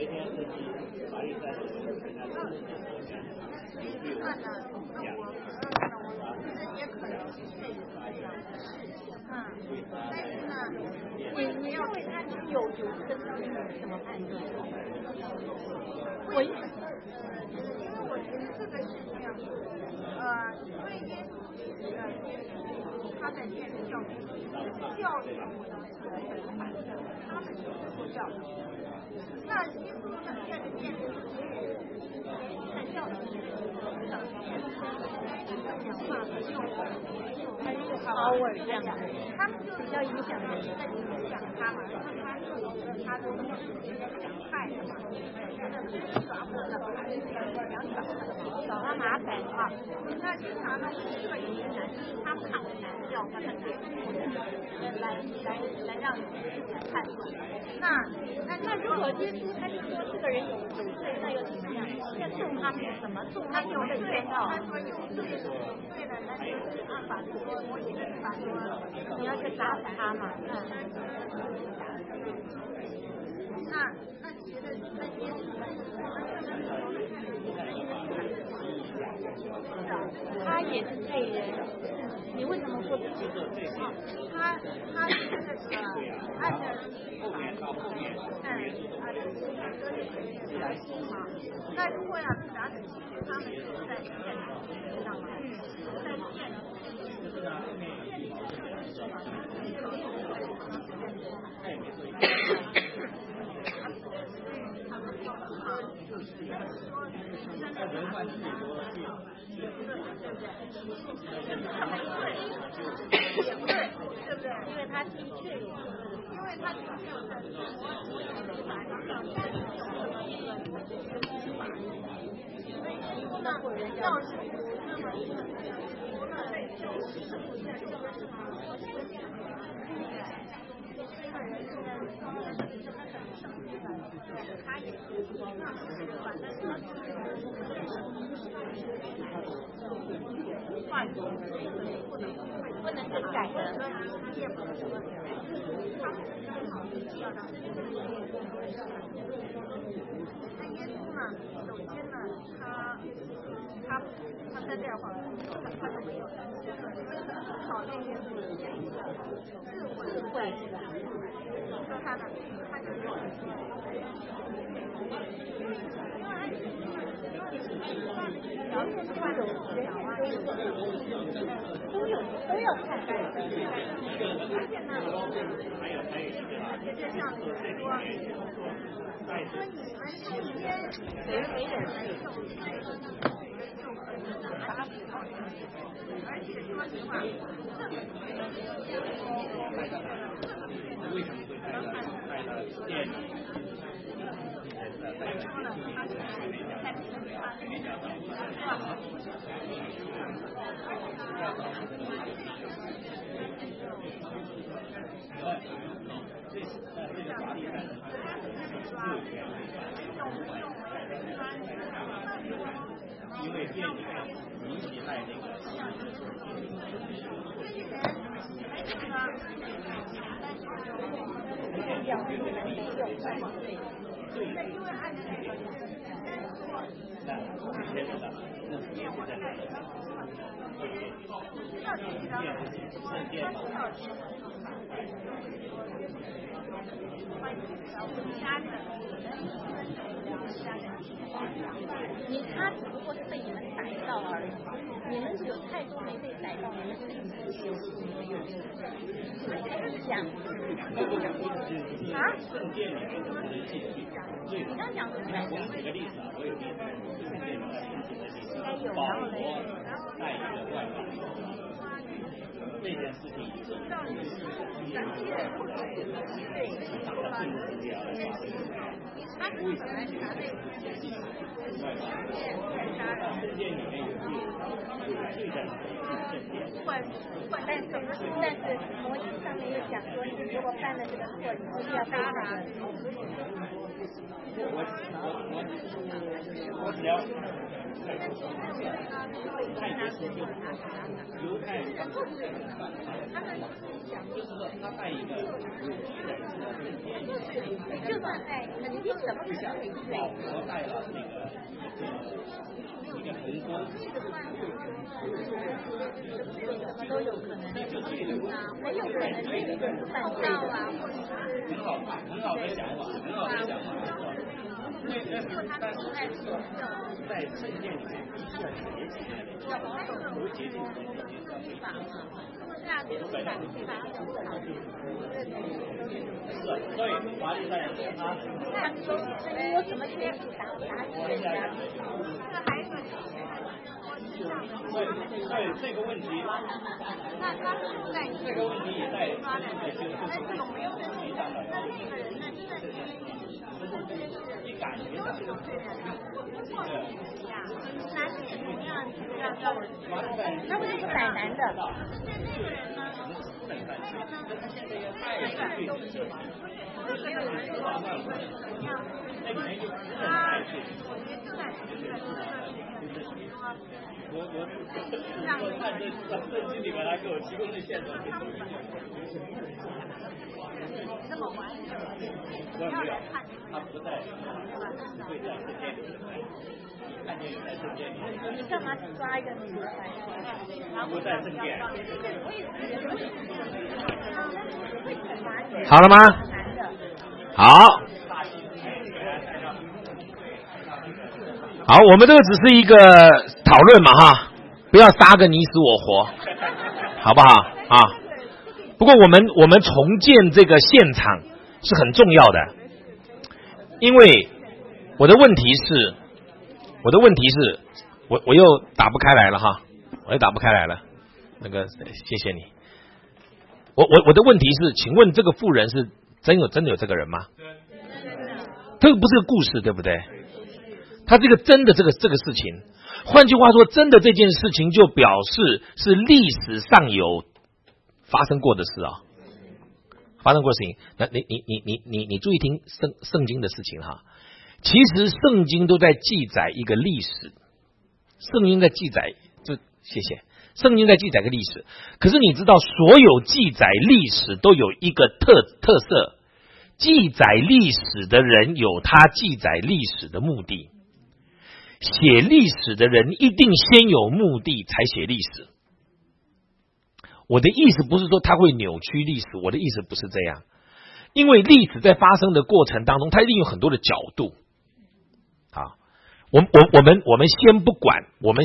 那呢，我也可能是这样的事情啊，但是呢，你认为他有真理怎么判断？因为我觉得这个事情，因为耶稣他在建立教育他们是做教育，那耶稣呢在建立在教育power 这样的，他们就比较影响人，在影响他嘛，他都讲害的嘛，找他麻烦啊。那经常呢，这个有些人他们看我难叫他们来让你判断。那如果耶稣他就说这个人有罪，那又怎么样？要送他们什么？送他有罪哦。他说有罪的，那就是按法说，我也是法说，你要去打死他嘛。那觉得那耶稣他也是罪人，你为什么说自己是罪人？他是这个按照那如果要是打死他们是在县里，知道吗？在县里。也不对，对不对？因为他的确也是，因为他的确要是不能更改的，也不能说他们很好的要让那耶稣呢，首先呢，他在这儿话， 都有看。 为什么会带了电影？因为电影引起在那个他只不过是被你们逮到而已，你们有太多没被逮到，你们自己讲啊？你刚讲什么来着？ 我举个例子啊，我有例子， 应该有， 保罗带一个外邦这件事情以后，圣殿里面有罪的但是摩西上面又讲说，你如果犯了这个错，以后就要被罚。 我只要犹太人，就是说他带一个就算爱，肯定怎么可能会罪？ 我带了那个一个红光， 什么都有可能，没有可能另一个是犯罪的啊，或者是很好的想法，很好的想法。在圣殿里面必须要节俭，有节俭所以法利赛人他你有什么权利打人家？ 对这个问题，这个问题也在你感觉到那为什么逮男的？ 我看这圣经里面他给我提供的线索挺有意思。我没有，他不在，会在圣殿里。看见有在圣殿里。 你干嘛去抓一个女的来？ 不在圣殿。 好了吗？好。好，我们这个只是一个讨论嘛哈，不要杀个你死我活，好不好啊？不过我们重建这个现场是很重要的，因为我的问题是我又打不开来了哈，我又打不开来了，那个谢谢你。我的问题是，请问这个妇人是真的有这个人吗？这个不是个故事，对不对？他这个真的这个事情，换句话说，真的这件事情就表示是历史上有发生过的事啊，发生过的事情。那你注意听圣经的事情哈。其实圣经都在记载一个历史，圣经在记载，谢谢。圣经在记载个历史，可是你知道，所有记载历史都有一个特色，记载历史的人有他记载历史的目的。 写历史的人一定先有目的才写历史。我的意思不是说他会扭曲历史，我的意思不是这样，因为历史在发生的过程当中，它一定有很多的角度。好，我们先不管，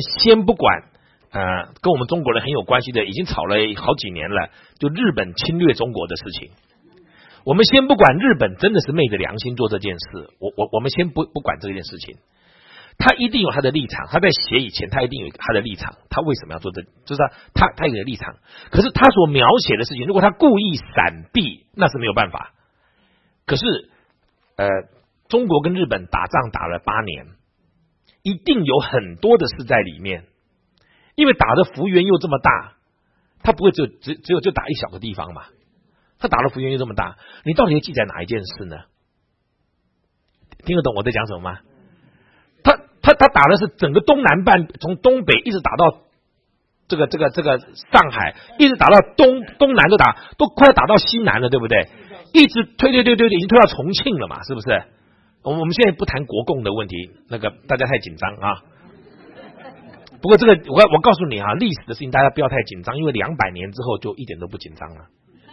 跟我们中国人很有关系的，已经吵了好几年了，就日本侵略中国的事情。我们先不管日本真的是昧着良心做这件事，我们先不管这件事情，他一定有他的立场，他在写以前他一定有他的立场，他为什么要做这，就是他有个立场。可是他所描写的事情，如果他故意闪避，那是没有办法。可是中国跟日本打仗打了8年，一定有很多的事在里面，因为打的幅员又这么大，他不会只有就打一小个地方嘛。他打的幅员又这么大，你到底要记载哪一件事呢？听得懂我在讲什么吗？他打的是整个东南半，从东北一直打到这个上海，一直打到东南都快打到西南了，对不对？一直推，已经推到重庆了嘛，是不是？我们现在不谈国共的问题，那个大家太紧张啊。不过这个我告诉你啊，历史的事情大家不要太紧张，因为200年之后就一点都不紧张了。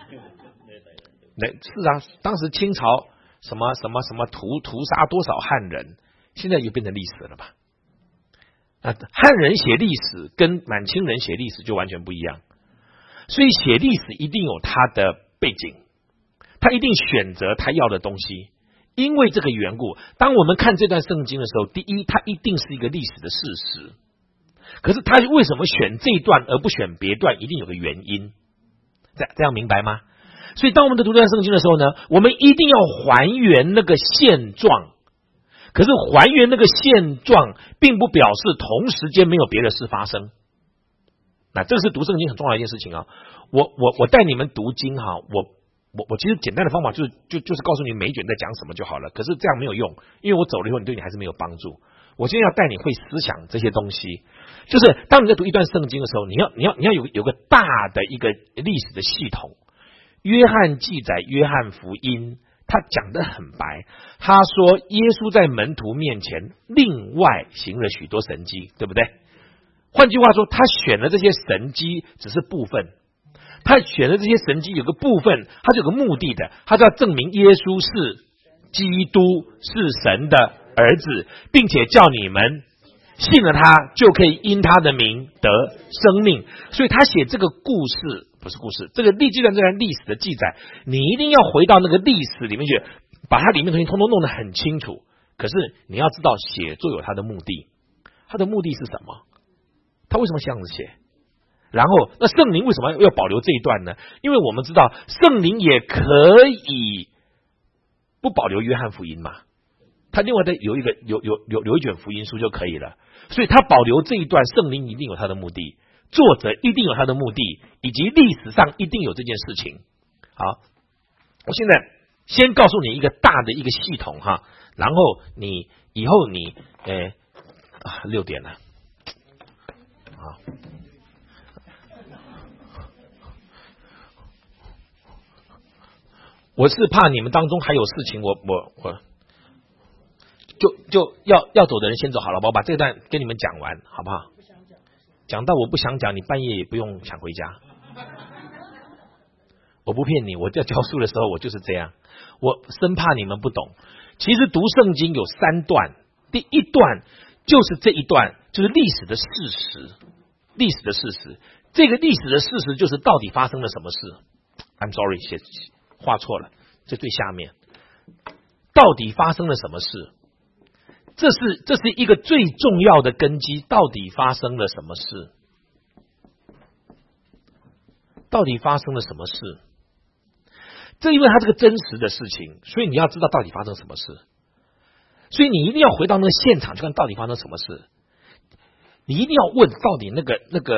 是啊，当时清朝什么屠杀多少汉人，现在就变成历史了吧？汉人写历史跟满清人写历史就完全不一样，所以写历史一定有他的背景，他一定选择他要的东西。因为这个缘故，当我们看这段圣经的时候，第一，它一定是一个历史的事实。可是他为什么选这一段而不选别段，一定有个原因。这样明白吗？所以当我们在读这段圣经的时候呢，我们一定要还原那个现状。可是还原那个现状，并不表示同时间没有别的事发生。那这是读圣经很重要的一件事情啊！我带你们读经哈，我其实简单的方法就是告诉你每一卷在讲什么就好了。可是这样没有用，因为我走了以后，你对你还是没有帮助。我今天要带你会思想这些东西，就是当你在读一段圣经的时候，你要有个大的一个历史的系统。约翰记载约翰福音，他讲得很白，他说耶稣在门徒面前另外行了许多神迹，对不对？换句话说，他选了这些神迹只是部分，他选的这些神迹有个部分，他是有个目的的，他是要证明耶稣是基督，是神的儿子，并且叫你们信了他就可以因他的名得生命。所以他写这个故事不是故事，这个这段历史的记载，你一定要回到那个历史里面去，把它里面的东西通通弄得很清楚。可是你要知道写作有它的目的，它的目的是什么？他为什么这样子写？然后那圣灵为什么要保留这一段呢？因为我们知道圣灵也可以不保留约翰福音嘛，他另外的有一卷福音书就可以了。所以他保留这一段，圣灵一定有他的目的，作者一定有他的目的，以及历史上一定有这件事情。好，我现在先告诉你一个大的一个系统哈，然后你以后你6点了，好。我是怕你们当中还有事情，我就要走的人先走好了，我把这段跟你们讲完，好不好？讲到我不想讲，你半夜也不用抢回家。我不骗你，我在教书的时候我就是这样，我生怕你们不懂。其实读圣经有3段，第一段就是这一段，就是历史的事实。历史的事实，这个历史的事实就是到底发生了什么事。I'm sorry， 画错了，这最下面到底发生了什么事？这是一个最重要的根基。到底发生了什么事？到底发生了什么事？这因为它是个真实的事情，所以你要知道到底发生什么事。所以你一定要回到那个现场去看到底发生什么事。你一定要问到底那个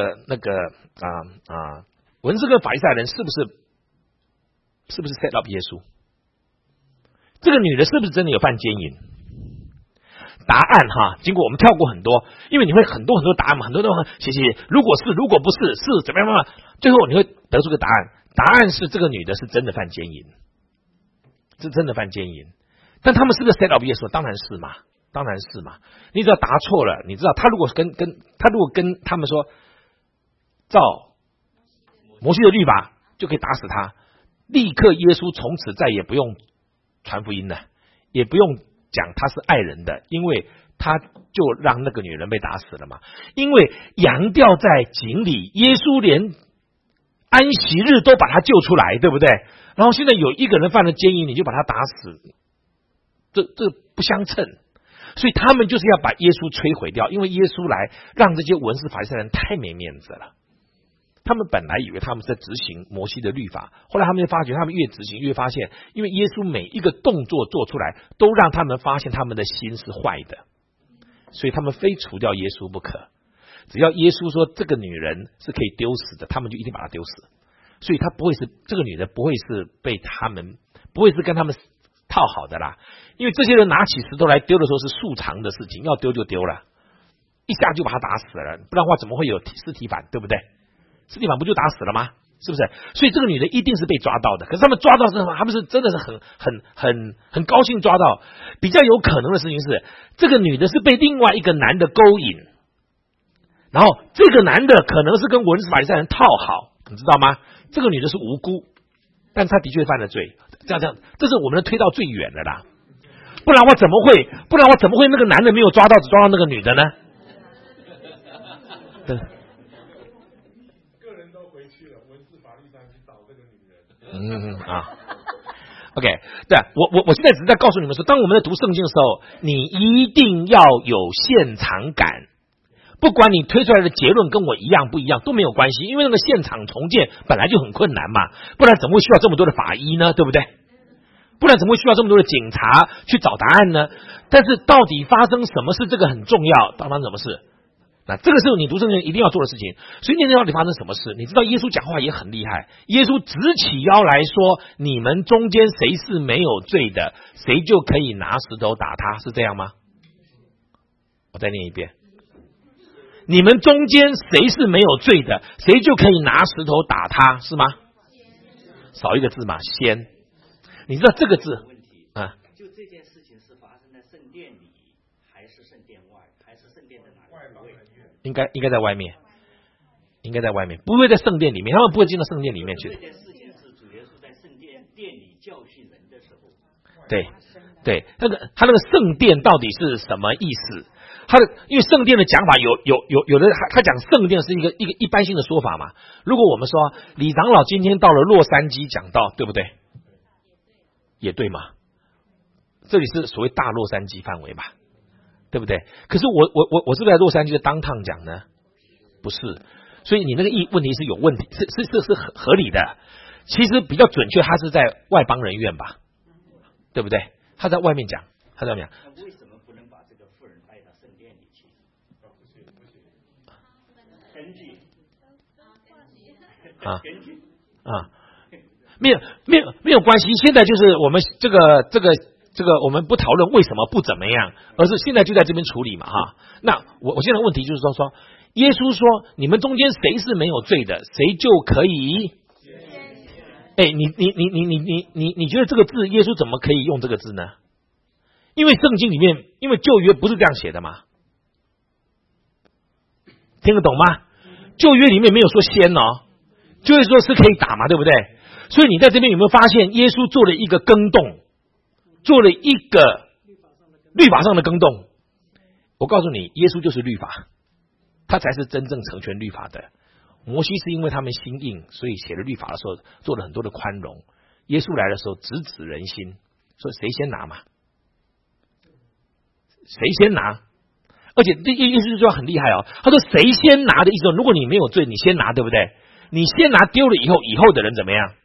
文士跟法利赛人是不是 set up 耶稣？这个女的是不是真的有犯奸淫？答案哈，经过我们跳过很多，因为你会很多答案嘛，很多都写，如果是，如果不是，是怎么样？最后你会得出个答案，答案是这个女的是真的犯奸淫，是真的犯奸淫。但他们是不是 set up 耶稣？当然是嘛， 当然是嘛。你只要答错了，你知道他如果跟他们说照摩西的律法就可以打死他，立刻耶稣从此再也不用传福音了，也不用讲他是爱人的，因为他就让那个女人被打死了嘛。因为羊掉在井里，耶稣连安息日都把他救出来，对不对？然后现在有一个人犯了奸淫，你就把他打死，这不相称。所以他们就是要把耶稣摧毁掉，因为耶稣来让这些文士法利赛人太没面子了。他们本来以为他们是在执行摩西的律法，后来他们就发觉，他们越执行越发现，因为耶稣每一个动作做出来，都让他们发现他们的心是坏的，所以他们非除掉耶稣不可。只要耶稣说这个女人是可以丢死的，他们就一定把她丢死。所以他不会是这个女人，不会是被他们，不会是跟他们套好的啦。因为这些人拿起石头来丢的时候是素常的事情，要丢就丢了，一下就把他打死了，不然的话怎么会有尸体反，对不对？尸体反不就打死了吗？是不是？所以这个女人一定是被抓到的。可是他们抓到之后，他们是真的是很高兴抓到。比较有可能的事情是，这个女的是被另外一个男的勾引，然后这个男的可能是跟文士法利赛人套好，你知道吗？这个女的是无辜，但她的确犯了罪。这样，这是我们推到最远的啦。不然我怎么会那个男的没有抓到，只抓到那个女的呢？对。 个人都回去了，文士法利赛人去找这个女人。 OK， 对，我现在只是在告诉你们说，当我们在读圣经的时候，你一定要有现场感。不管你推出来的结论跟我一样不一样都没有关系，因为那个现场重建本来就很困难嘛，不然怎么会需要这么多的法医呢？对不对？不然怎么会需要这么多的警察去找答案呢？但是到底发生什么事，这个很重要。发生什么事？那这个是你读圣经一定要做的事情。所以那天到底发生什么事？你知道耶稣讲话也很厉害，耶稣直起腰来说：“你们中间谁是没有罪的，谁就可以拿石头打他。”是这样吗？我再念一遍。你们中间谁是没有罪的，谁就可以拿石头打他，是吗？少一个字嘛，先。你知道这个字啊？ 就这件事情是发生在圣殿里，还是圣殿外，还是圣殿的哪个部位？ 应该在外面，应该在外面，不会在圣殿里面，他们不会进到圣殿里面去。 这件事情是主耶稣在圣殿里教训人的时候。 对，他那个圣殿到底是什么意思？因为圣殿的讲法有的他讲圣殿是一个一般性的说法嘛。如果我们说李长老今天到了洛杉矶讲道，对不对？也对嘛，这里是所谓大洛杉矶范围吧，对不对？可是我是不是在洛杉矶的downtown讲呢？不是，所以你那个问题是有问题，是合理的。其实比较准确，他是在外邦人院吧，对不对？他在外面讲，他在外面讲。 为什么不能把这个妇人带到圣殿里去？根据没有关系。现在就是我们这个我们不讨论为什么不怎么样，而是现在就在这边处理嘛哈。那我现在问题就是说耶稣说你们中间谁是没有罪的，谁就可以。你觉得这个字耶稣怎么可以用这个字呢？因为圣经里面，因为旧约不是这样写的嘛，听得懂吗？旧约里面没有说先哦，旧约说是可以打嘛，对不对？所以你在这边有没有发现耶稣做了一个更动，做了一个律法上的更动？我告诉你，耶稣就是律法，他才是真正成全律法的。摩西是因为他们心硬，所以写了律法的时候做了很多的宽容。耶稣来的时候直指人心，说谁先拿嘛，谁先拿。而且这耶稣就很厉害哦，他说谁先拿的意思，如果你没有罪，你先拿，对不对？你先拿丢了以后的人怎么样？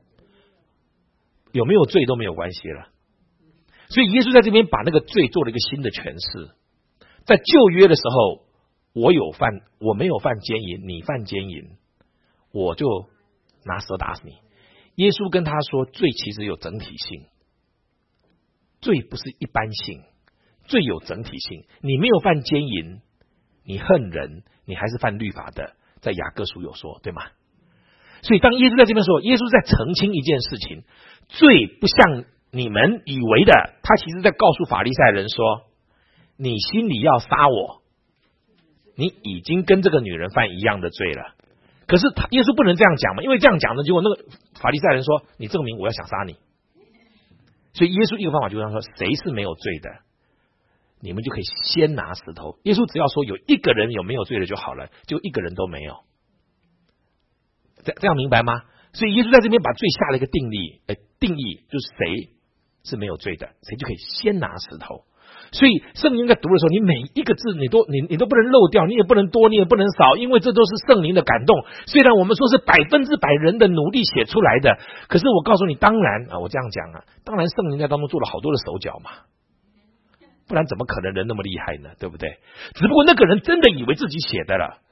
有没有罪都没有关系了。所以耶稣在这边把那个罪做了一个新的诠释。在旧约的时候，我没有犯奸淫，你犯奸淫，我就拿蛇打死你。耶稣跟他说，罪其实有整体性，罪不是一般性，罪有整体性。你没有犯奸淫，你恨人，你还是犯律法的，在雅各书有说，对吗？所以当耶稣在这边说，耶稣在澄清一件事情，罪不像你们以为的，他其实在告诉法利赛人说， 你心里要杀我，你已经跟这个女人犯一样的罪了。可是耶稣不能这样讲嘛，因为这样讲呢，结果那个法利赛人说，你证明我要想杀你。所以耶稣一个方法就是说，谁是没有罪的，你们就可以先拿石头。耶稣只要说有一个人有没有罪的就好了，就一个人都没有。这样明白吗？所以耶稣在这边把罪下了一个定义就是谁是没有罪的，谁就可以先拿石头。所以圣灵在读的时候，你每一个字你都不能漏掉，你也不能多，你也不能少，因为这都是圣灵的感动。虽然我们说是100%人的努力写出来的，可是我告诉你，当然我这样讲当然圣灵在当中做了好多的手脚嘛，不然怎么可能人那么厉害呢？对不对？只不过那个人真的以为自己写的了，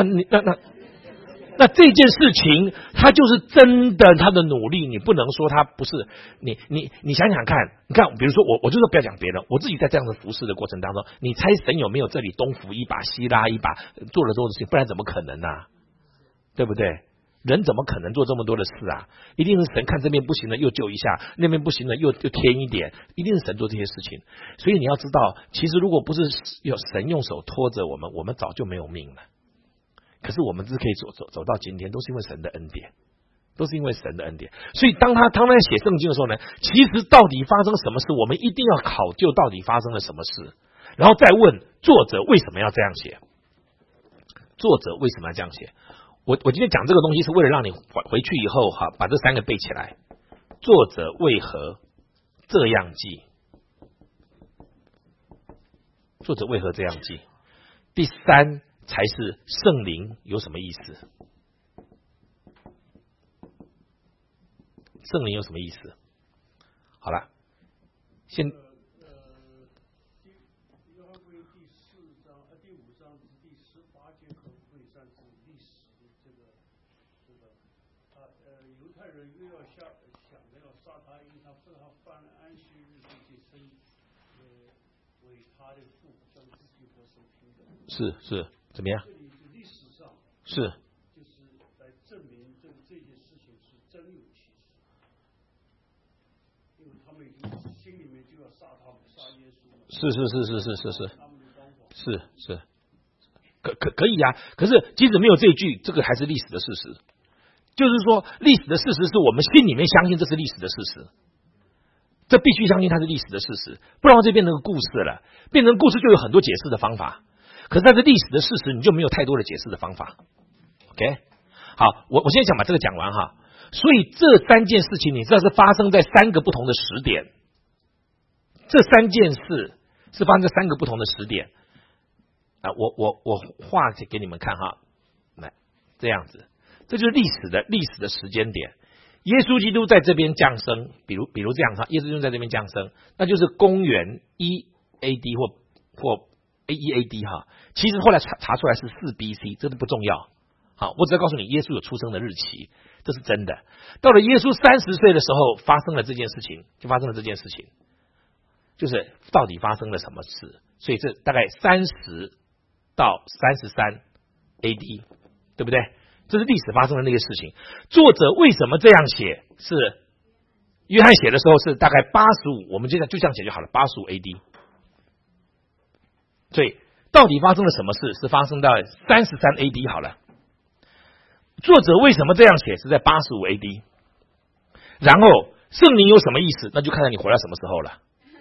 那这件事情他就是真的，他的努力你不能说他不是。你想想看，你看比如说我就说不要讲别人，我自己在这样的服侍的过程当中，你猜神有没有这里东扶一把西拉一把，做了多少事情？不然怎么可能啊？对不对？人怎么可能做这么多的事啊？一定是神看这边不行了又救一下，那边不行了又添一点，一定是神做这些事情。所以你要知道，其实如果不是有神用手托着我们，我们早就没有命了。可是我们只可以走到今天，都是因为神的恩典，都是因为神的恩典。所以当他在写圣经的时候呢，其实到底发生什么事，我们一定要考究到底发生了什么事，然后再问作者为什么要这样写。作者为什么要这样写？我今天讲这个东西是为了让你回去以后把这3个背起来。作者为何这样记？作者为何这样记？第3才是圣灵有什么意思？圣灵有什么意思？好了，先约翰福音第5章至第18节可不可以算是历史这个犹太人又要想要杀他，因为他犯了安息日这些称为他的父，将自己和神平等。 是怎么样？ 历史上是就是来证明这件事情是真有其事，因为他们已经心里面就要杀他们，杀耶稣了。 是，可以啊。可是即使没有这一句，这个还是历史的事实。就是说，历史的事实是我们心里面相信这是历史的事实，这必须相信它是历史的事实，不然就变成个故事了。变成故事就有很多解释的方法。可是它是历史的事实，你就没有太多的解释的方法。OK， 好，我现在想把这个讲完哈。所以这3件事情，你知道是发生在3个不同的时点。这3件事是发生在3个不同的时点。我画给你们看哈，来这样子，这就是历史的时间点。耶稣基督在这边降生，比如这样哈，耶稣基督在这边降生，那就是公元1 AD 或1 AD 哈，其实后来查出来是4 BC， 这都不重要。好，我只要告诉你，耶稣有出生的日期，这是真的。到了耶稣30岁的时候，发生了这件事情，就是到底发生了什么事？所以这大概30到33 AD， 对不对？这是历史发生的那些事情。作者为什么这样写？是约翰写的时候是大概85，我们就这样写就好了，85 AD。所以到底发生了什么事？是发生到33 AD 好了。作者为什么这样写？是在85 AD。然后圣灵有什么意思？那就看看你活到什么时候了。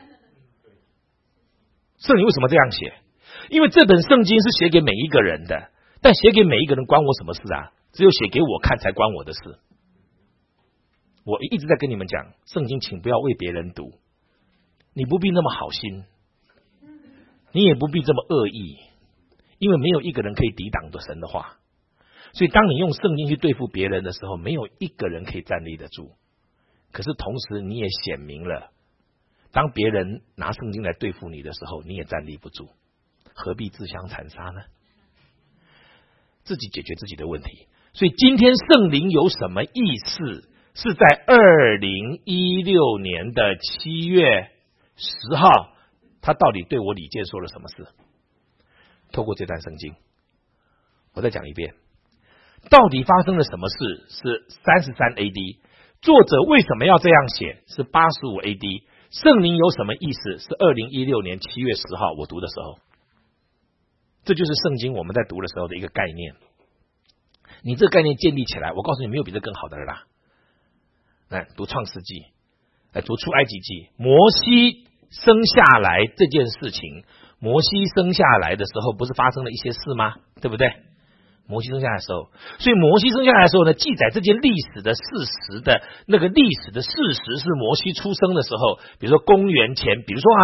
圣灵为什么这样写？因为这本圣经是写给每一个人的，但写给每一个人关我什么事啊？只有写给我看才关我的事。我一直在跟你们讲，圣经请不要为别人读，你不必那么好心，你也不必这么恶意，因为没有一个人可以抵挡着神的话。所以当你用圣经去对付别人的时候，没有一个人可以站立得住。可是同时你也显明了，当别人拿圣经来对付你的时候，你也站立不住，何必自相残杀呢？自己解决自己的问题。所以今天圣灵有什么意思？是在2016年的7月10号，他到底对我李健说了什么事？透过这段圣经，我再讲一遍，到底发生了什么事？是33 AD。作者为什么要这样写？是85 AD。 圣灵有什么意思？是2016年7月10号我读的时候，这就是圣经我们在读的时候的一个概念。你这个概念建立起来，我告诉你没有比这更好的了啦。来读创世纪，来读出埃及记，摩西生下来这件事情，摩西生下来的时候不是发生了一些事吗？对不对？摩西生下来的时候，所以摩西生下来的时候呢，记载这件历史的事实的那个历史的事实是摩西出生的时候，比如说公元前，比如说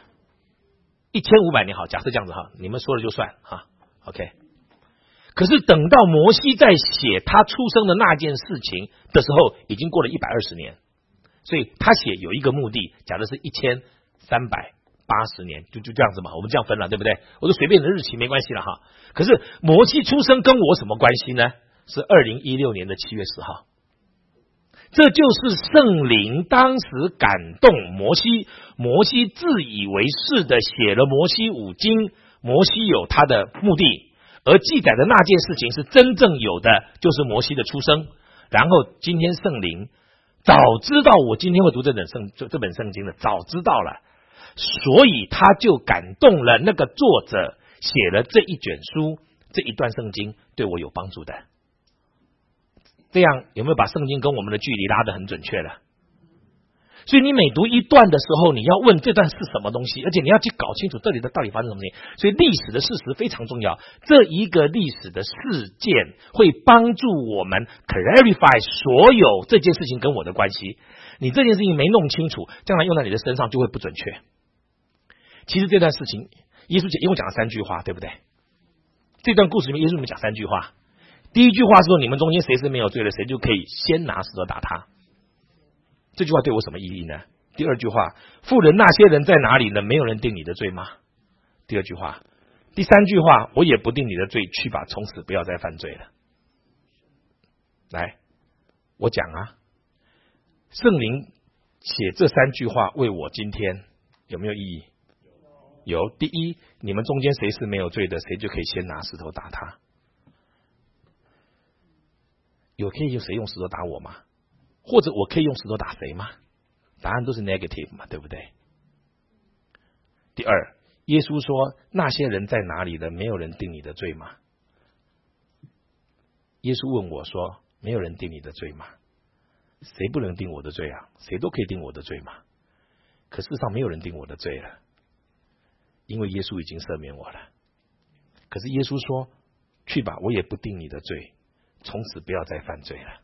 1500年好，假设这样子哈，你们说了就算哈 ，OK。可是等到摩西在写他出生的那件事情的时候，已经过了120年，所以他写有一个目的，假的是1380年，就这样子嘛，我们这样分了，对不对？我就随便的日期没关系了哈。可是摩西出生跟我什么关系呢？是2016年的7月10号，这就是圣灵当时感动摩西，摩西自以为是的写了摩西5经，摩西有他的目的。而记载的那件事情是真正有的，就是摩西的出生。然后今天圣灵早知道我今天会读这本圣经的，早知道了，所以他就感动了那个作者，写了这一卷书，这一段圣经对我有帮助的。这样有没有把圣经跟我们的距离拉得很准确了？所以你每读一段的时候，你要问这段是什么东西，而且你要去搞清楚这里的到底发生什么事情。所以历史的事实非常重要，这一个历史的事件会帮助我们 clarify 所有这件事情跟我的关系。你这件事情没弄清楚，将来用在你的身上就会不准确。其实这段事情，耶稣一共讲了3句话，对不对？这段故事里面，耶稣里面讲3句话。第一句话是说，你们中间谁是没有罪的，谁就可以先拿石头打他。这句话对我什么意义呢？第二句话，妇人那些人在哪里呢？没有人定你的罪吗？第二句话。第三句话，我也不定你的罪，去吧，从此不要再犯罪了。来，我讲圣灵写这3句话为我今天有没有意义？有。第一，你们中间谁是没有罪的，谁就可以先拿石头打他。有可以有谁用石头打我吗？或者我可以用石头打谁吗？答案都是 negative 嘛，对不对？第二，耶稣说那些人在哪里呢？没有人定你的罪吗？耶稣问我说，没有人定你的罪吗？谁不能定我的罪啊？谁都可以定我的罪嘛。可事实上没有人定我的罪了，因为耶稣已经赦免我了。可是耶稣说，去吧，我也不定你的罪，从此不要再犯罪了。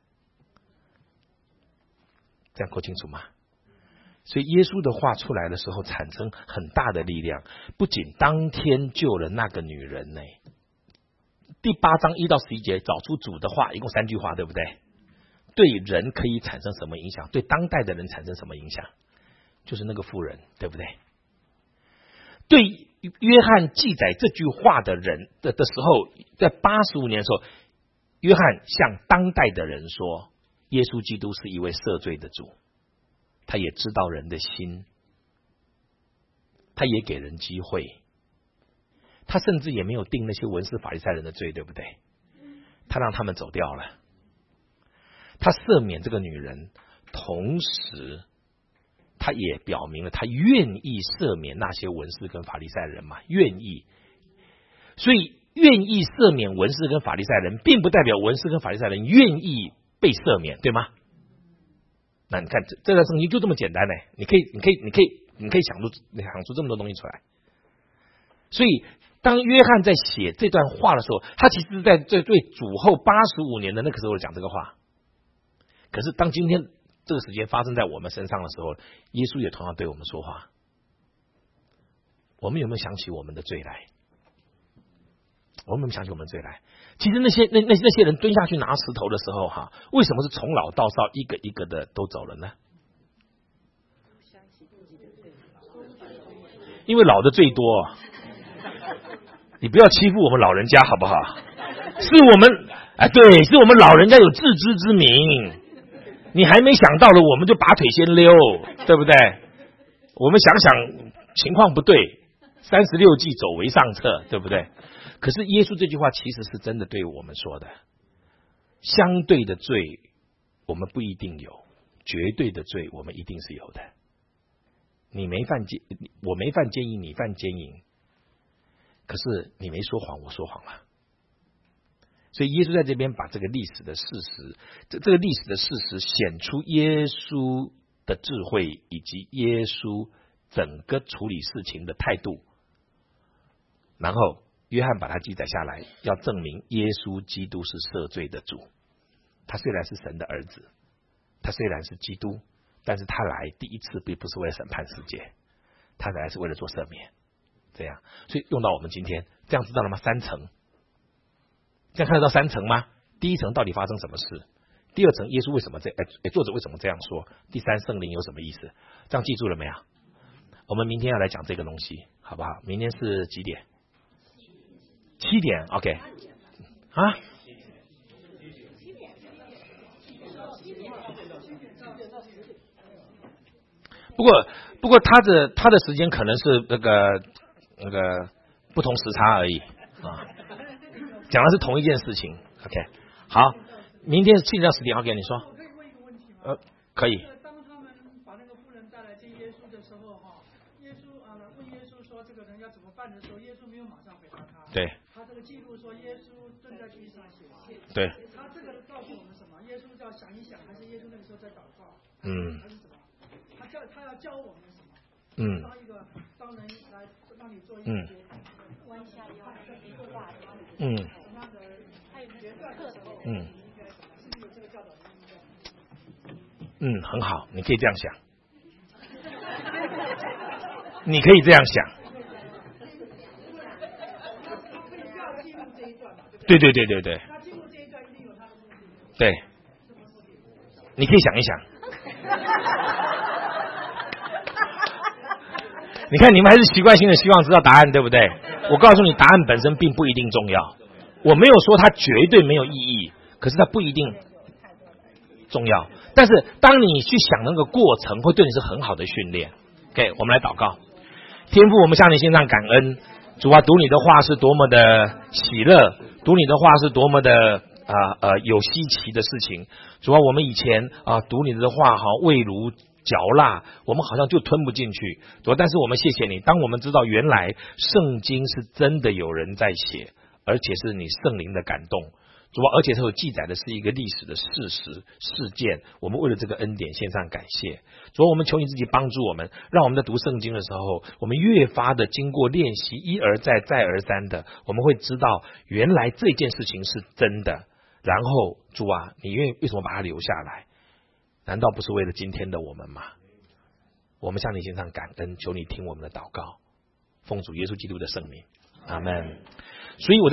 这样够清楚吗？所以耶稣的话出来的时候产生很大的力量，不仅当天救了那个女人呢。第8章1到11节找出主的话，一共3句话，对不对？对人可以产生什么影响？对当代的人产生什么影响？就是那个妇人，对不对？对约翰记载这句话的人的时候，在85年的时候，约翰向当代的人说，耶稣基督是一位赦罪的主，他也知道人的心，他也给人机会，他甚至也没有定那些文士法利赛人的罪，对不对？他让他们走掉了，他赦免这个女人，同时他也表明了他愿意赦免那些文士跟法利赛人嘛，愿意。所以愿意赦免文士跟法利赛人，并不代表文士跟法利赛人愿意被赦免，对吗？那你看这段圣经就这么简单呢，你可以想出这么多东西出来。所以当约翰在写这段话的时候，他其实是在对主后85年的那个时候讲这个话。可是当今天这个时间发生在我们身上的时候，耶稣也同样对我们说话。我们有没有想起我们的罪来？我们有没有想起我们的罪来？其实那些人蹲下去拿石头的时候为什么是从老到少一个一个的都走了呢？因为老的最多。你不要欺负我们老人家好不好？是我们对，是我们老人家有自知之明。你还没想到了，我们就拔腿先溜，对不对？我们想想情况不对，36计走为上策，对不对？可是耶稣这句话其实是真的对我们说的，相对的罪我们不一定有，绝对的罪我们一定是有的。 我没犯奸淫，你犯奸淫，可是你没说谎，我说谎了。所以耶稣在这边把这个历史的事实，这个历史的事实显出耶稣的智慧以及耶稣整个处理事情的态度，然后约翰把它记载下来，要证明耶稣基督是赦罪的主。他虽然是神的儿子，他虽然是基督，但是他来第一次并不是为了审判世界，他来是为了做赦免。这样，所以用到我们今天，这样知道了吗？3层。这样看得到3层吗？第一层到底发生什么事？第二层耶稣为什么作者为什么这样说？第三，圣灵有什么意思？这样记住了没有？我们明天要来讲这个东西，好不好？明天是几点？7点 ，OK 啊？不过他的时间可能是那个不同时差而已啊。讲的是同一件事情 ，OK， 好，明天7点到10点 ，OK， 你说。 我可以问一个问题吗？ 可以。 当他们把那个妇人带来见耶稣的时候，耶稣问耶稣说这个人要怎么办的时候，耶稣没有马上回答他。 对。 他这个记录说耶稣正在地上写信。 对。 他这个告诉我们什么？耶稣要想一想，还是耶稣那个时候在祷告？还是什么？他要教我们什么？当人来让你做一个决定。弯下腰，说话。 很好，你可以这样想，你可以这样想，对，对，你可以想一想。你看，你们还是习惯性的希望知道答案，对不对？我告诉你，答案本身并不一定重要。我没有说它绝对没有意义，可是它不一定重要。但是当你去想那个过程，会对你是很好的训练。OK， 我们来祷告。天父，我们向你献上感恩。主啊，读你的话是多么的喜乐，读你的话是多么的有稀奇的事情。主啊，我们以前读你的话味如嚼蜡，我们好像就吞不进去。主啊，但是我们谢谢你，当我们知道原来圣经是真的有人在写，而且是你圣灵的感动。主啊，而且所记载的是一个历史的事实事件，我们为了这个恩典献上感谢。主啊，我们求你自己帮助我们，让我们在读圣经的时候，我们越发的经过练习，一而再再而三的，我们会知道原来这件事情是真的。然后主啊，你为什么把它留下来？难道不是为了今天的我们吗？我们向你献上感恩，求你听我们的祷告，奉主耶稣基督的圣名，阿们。所以我在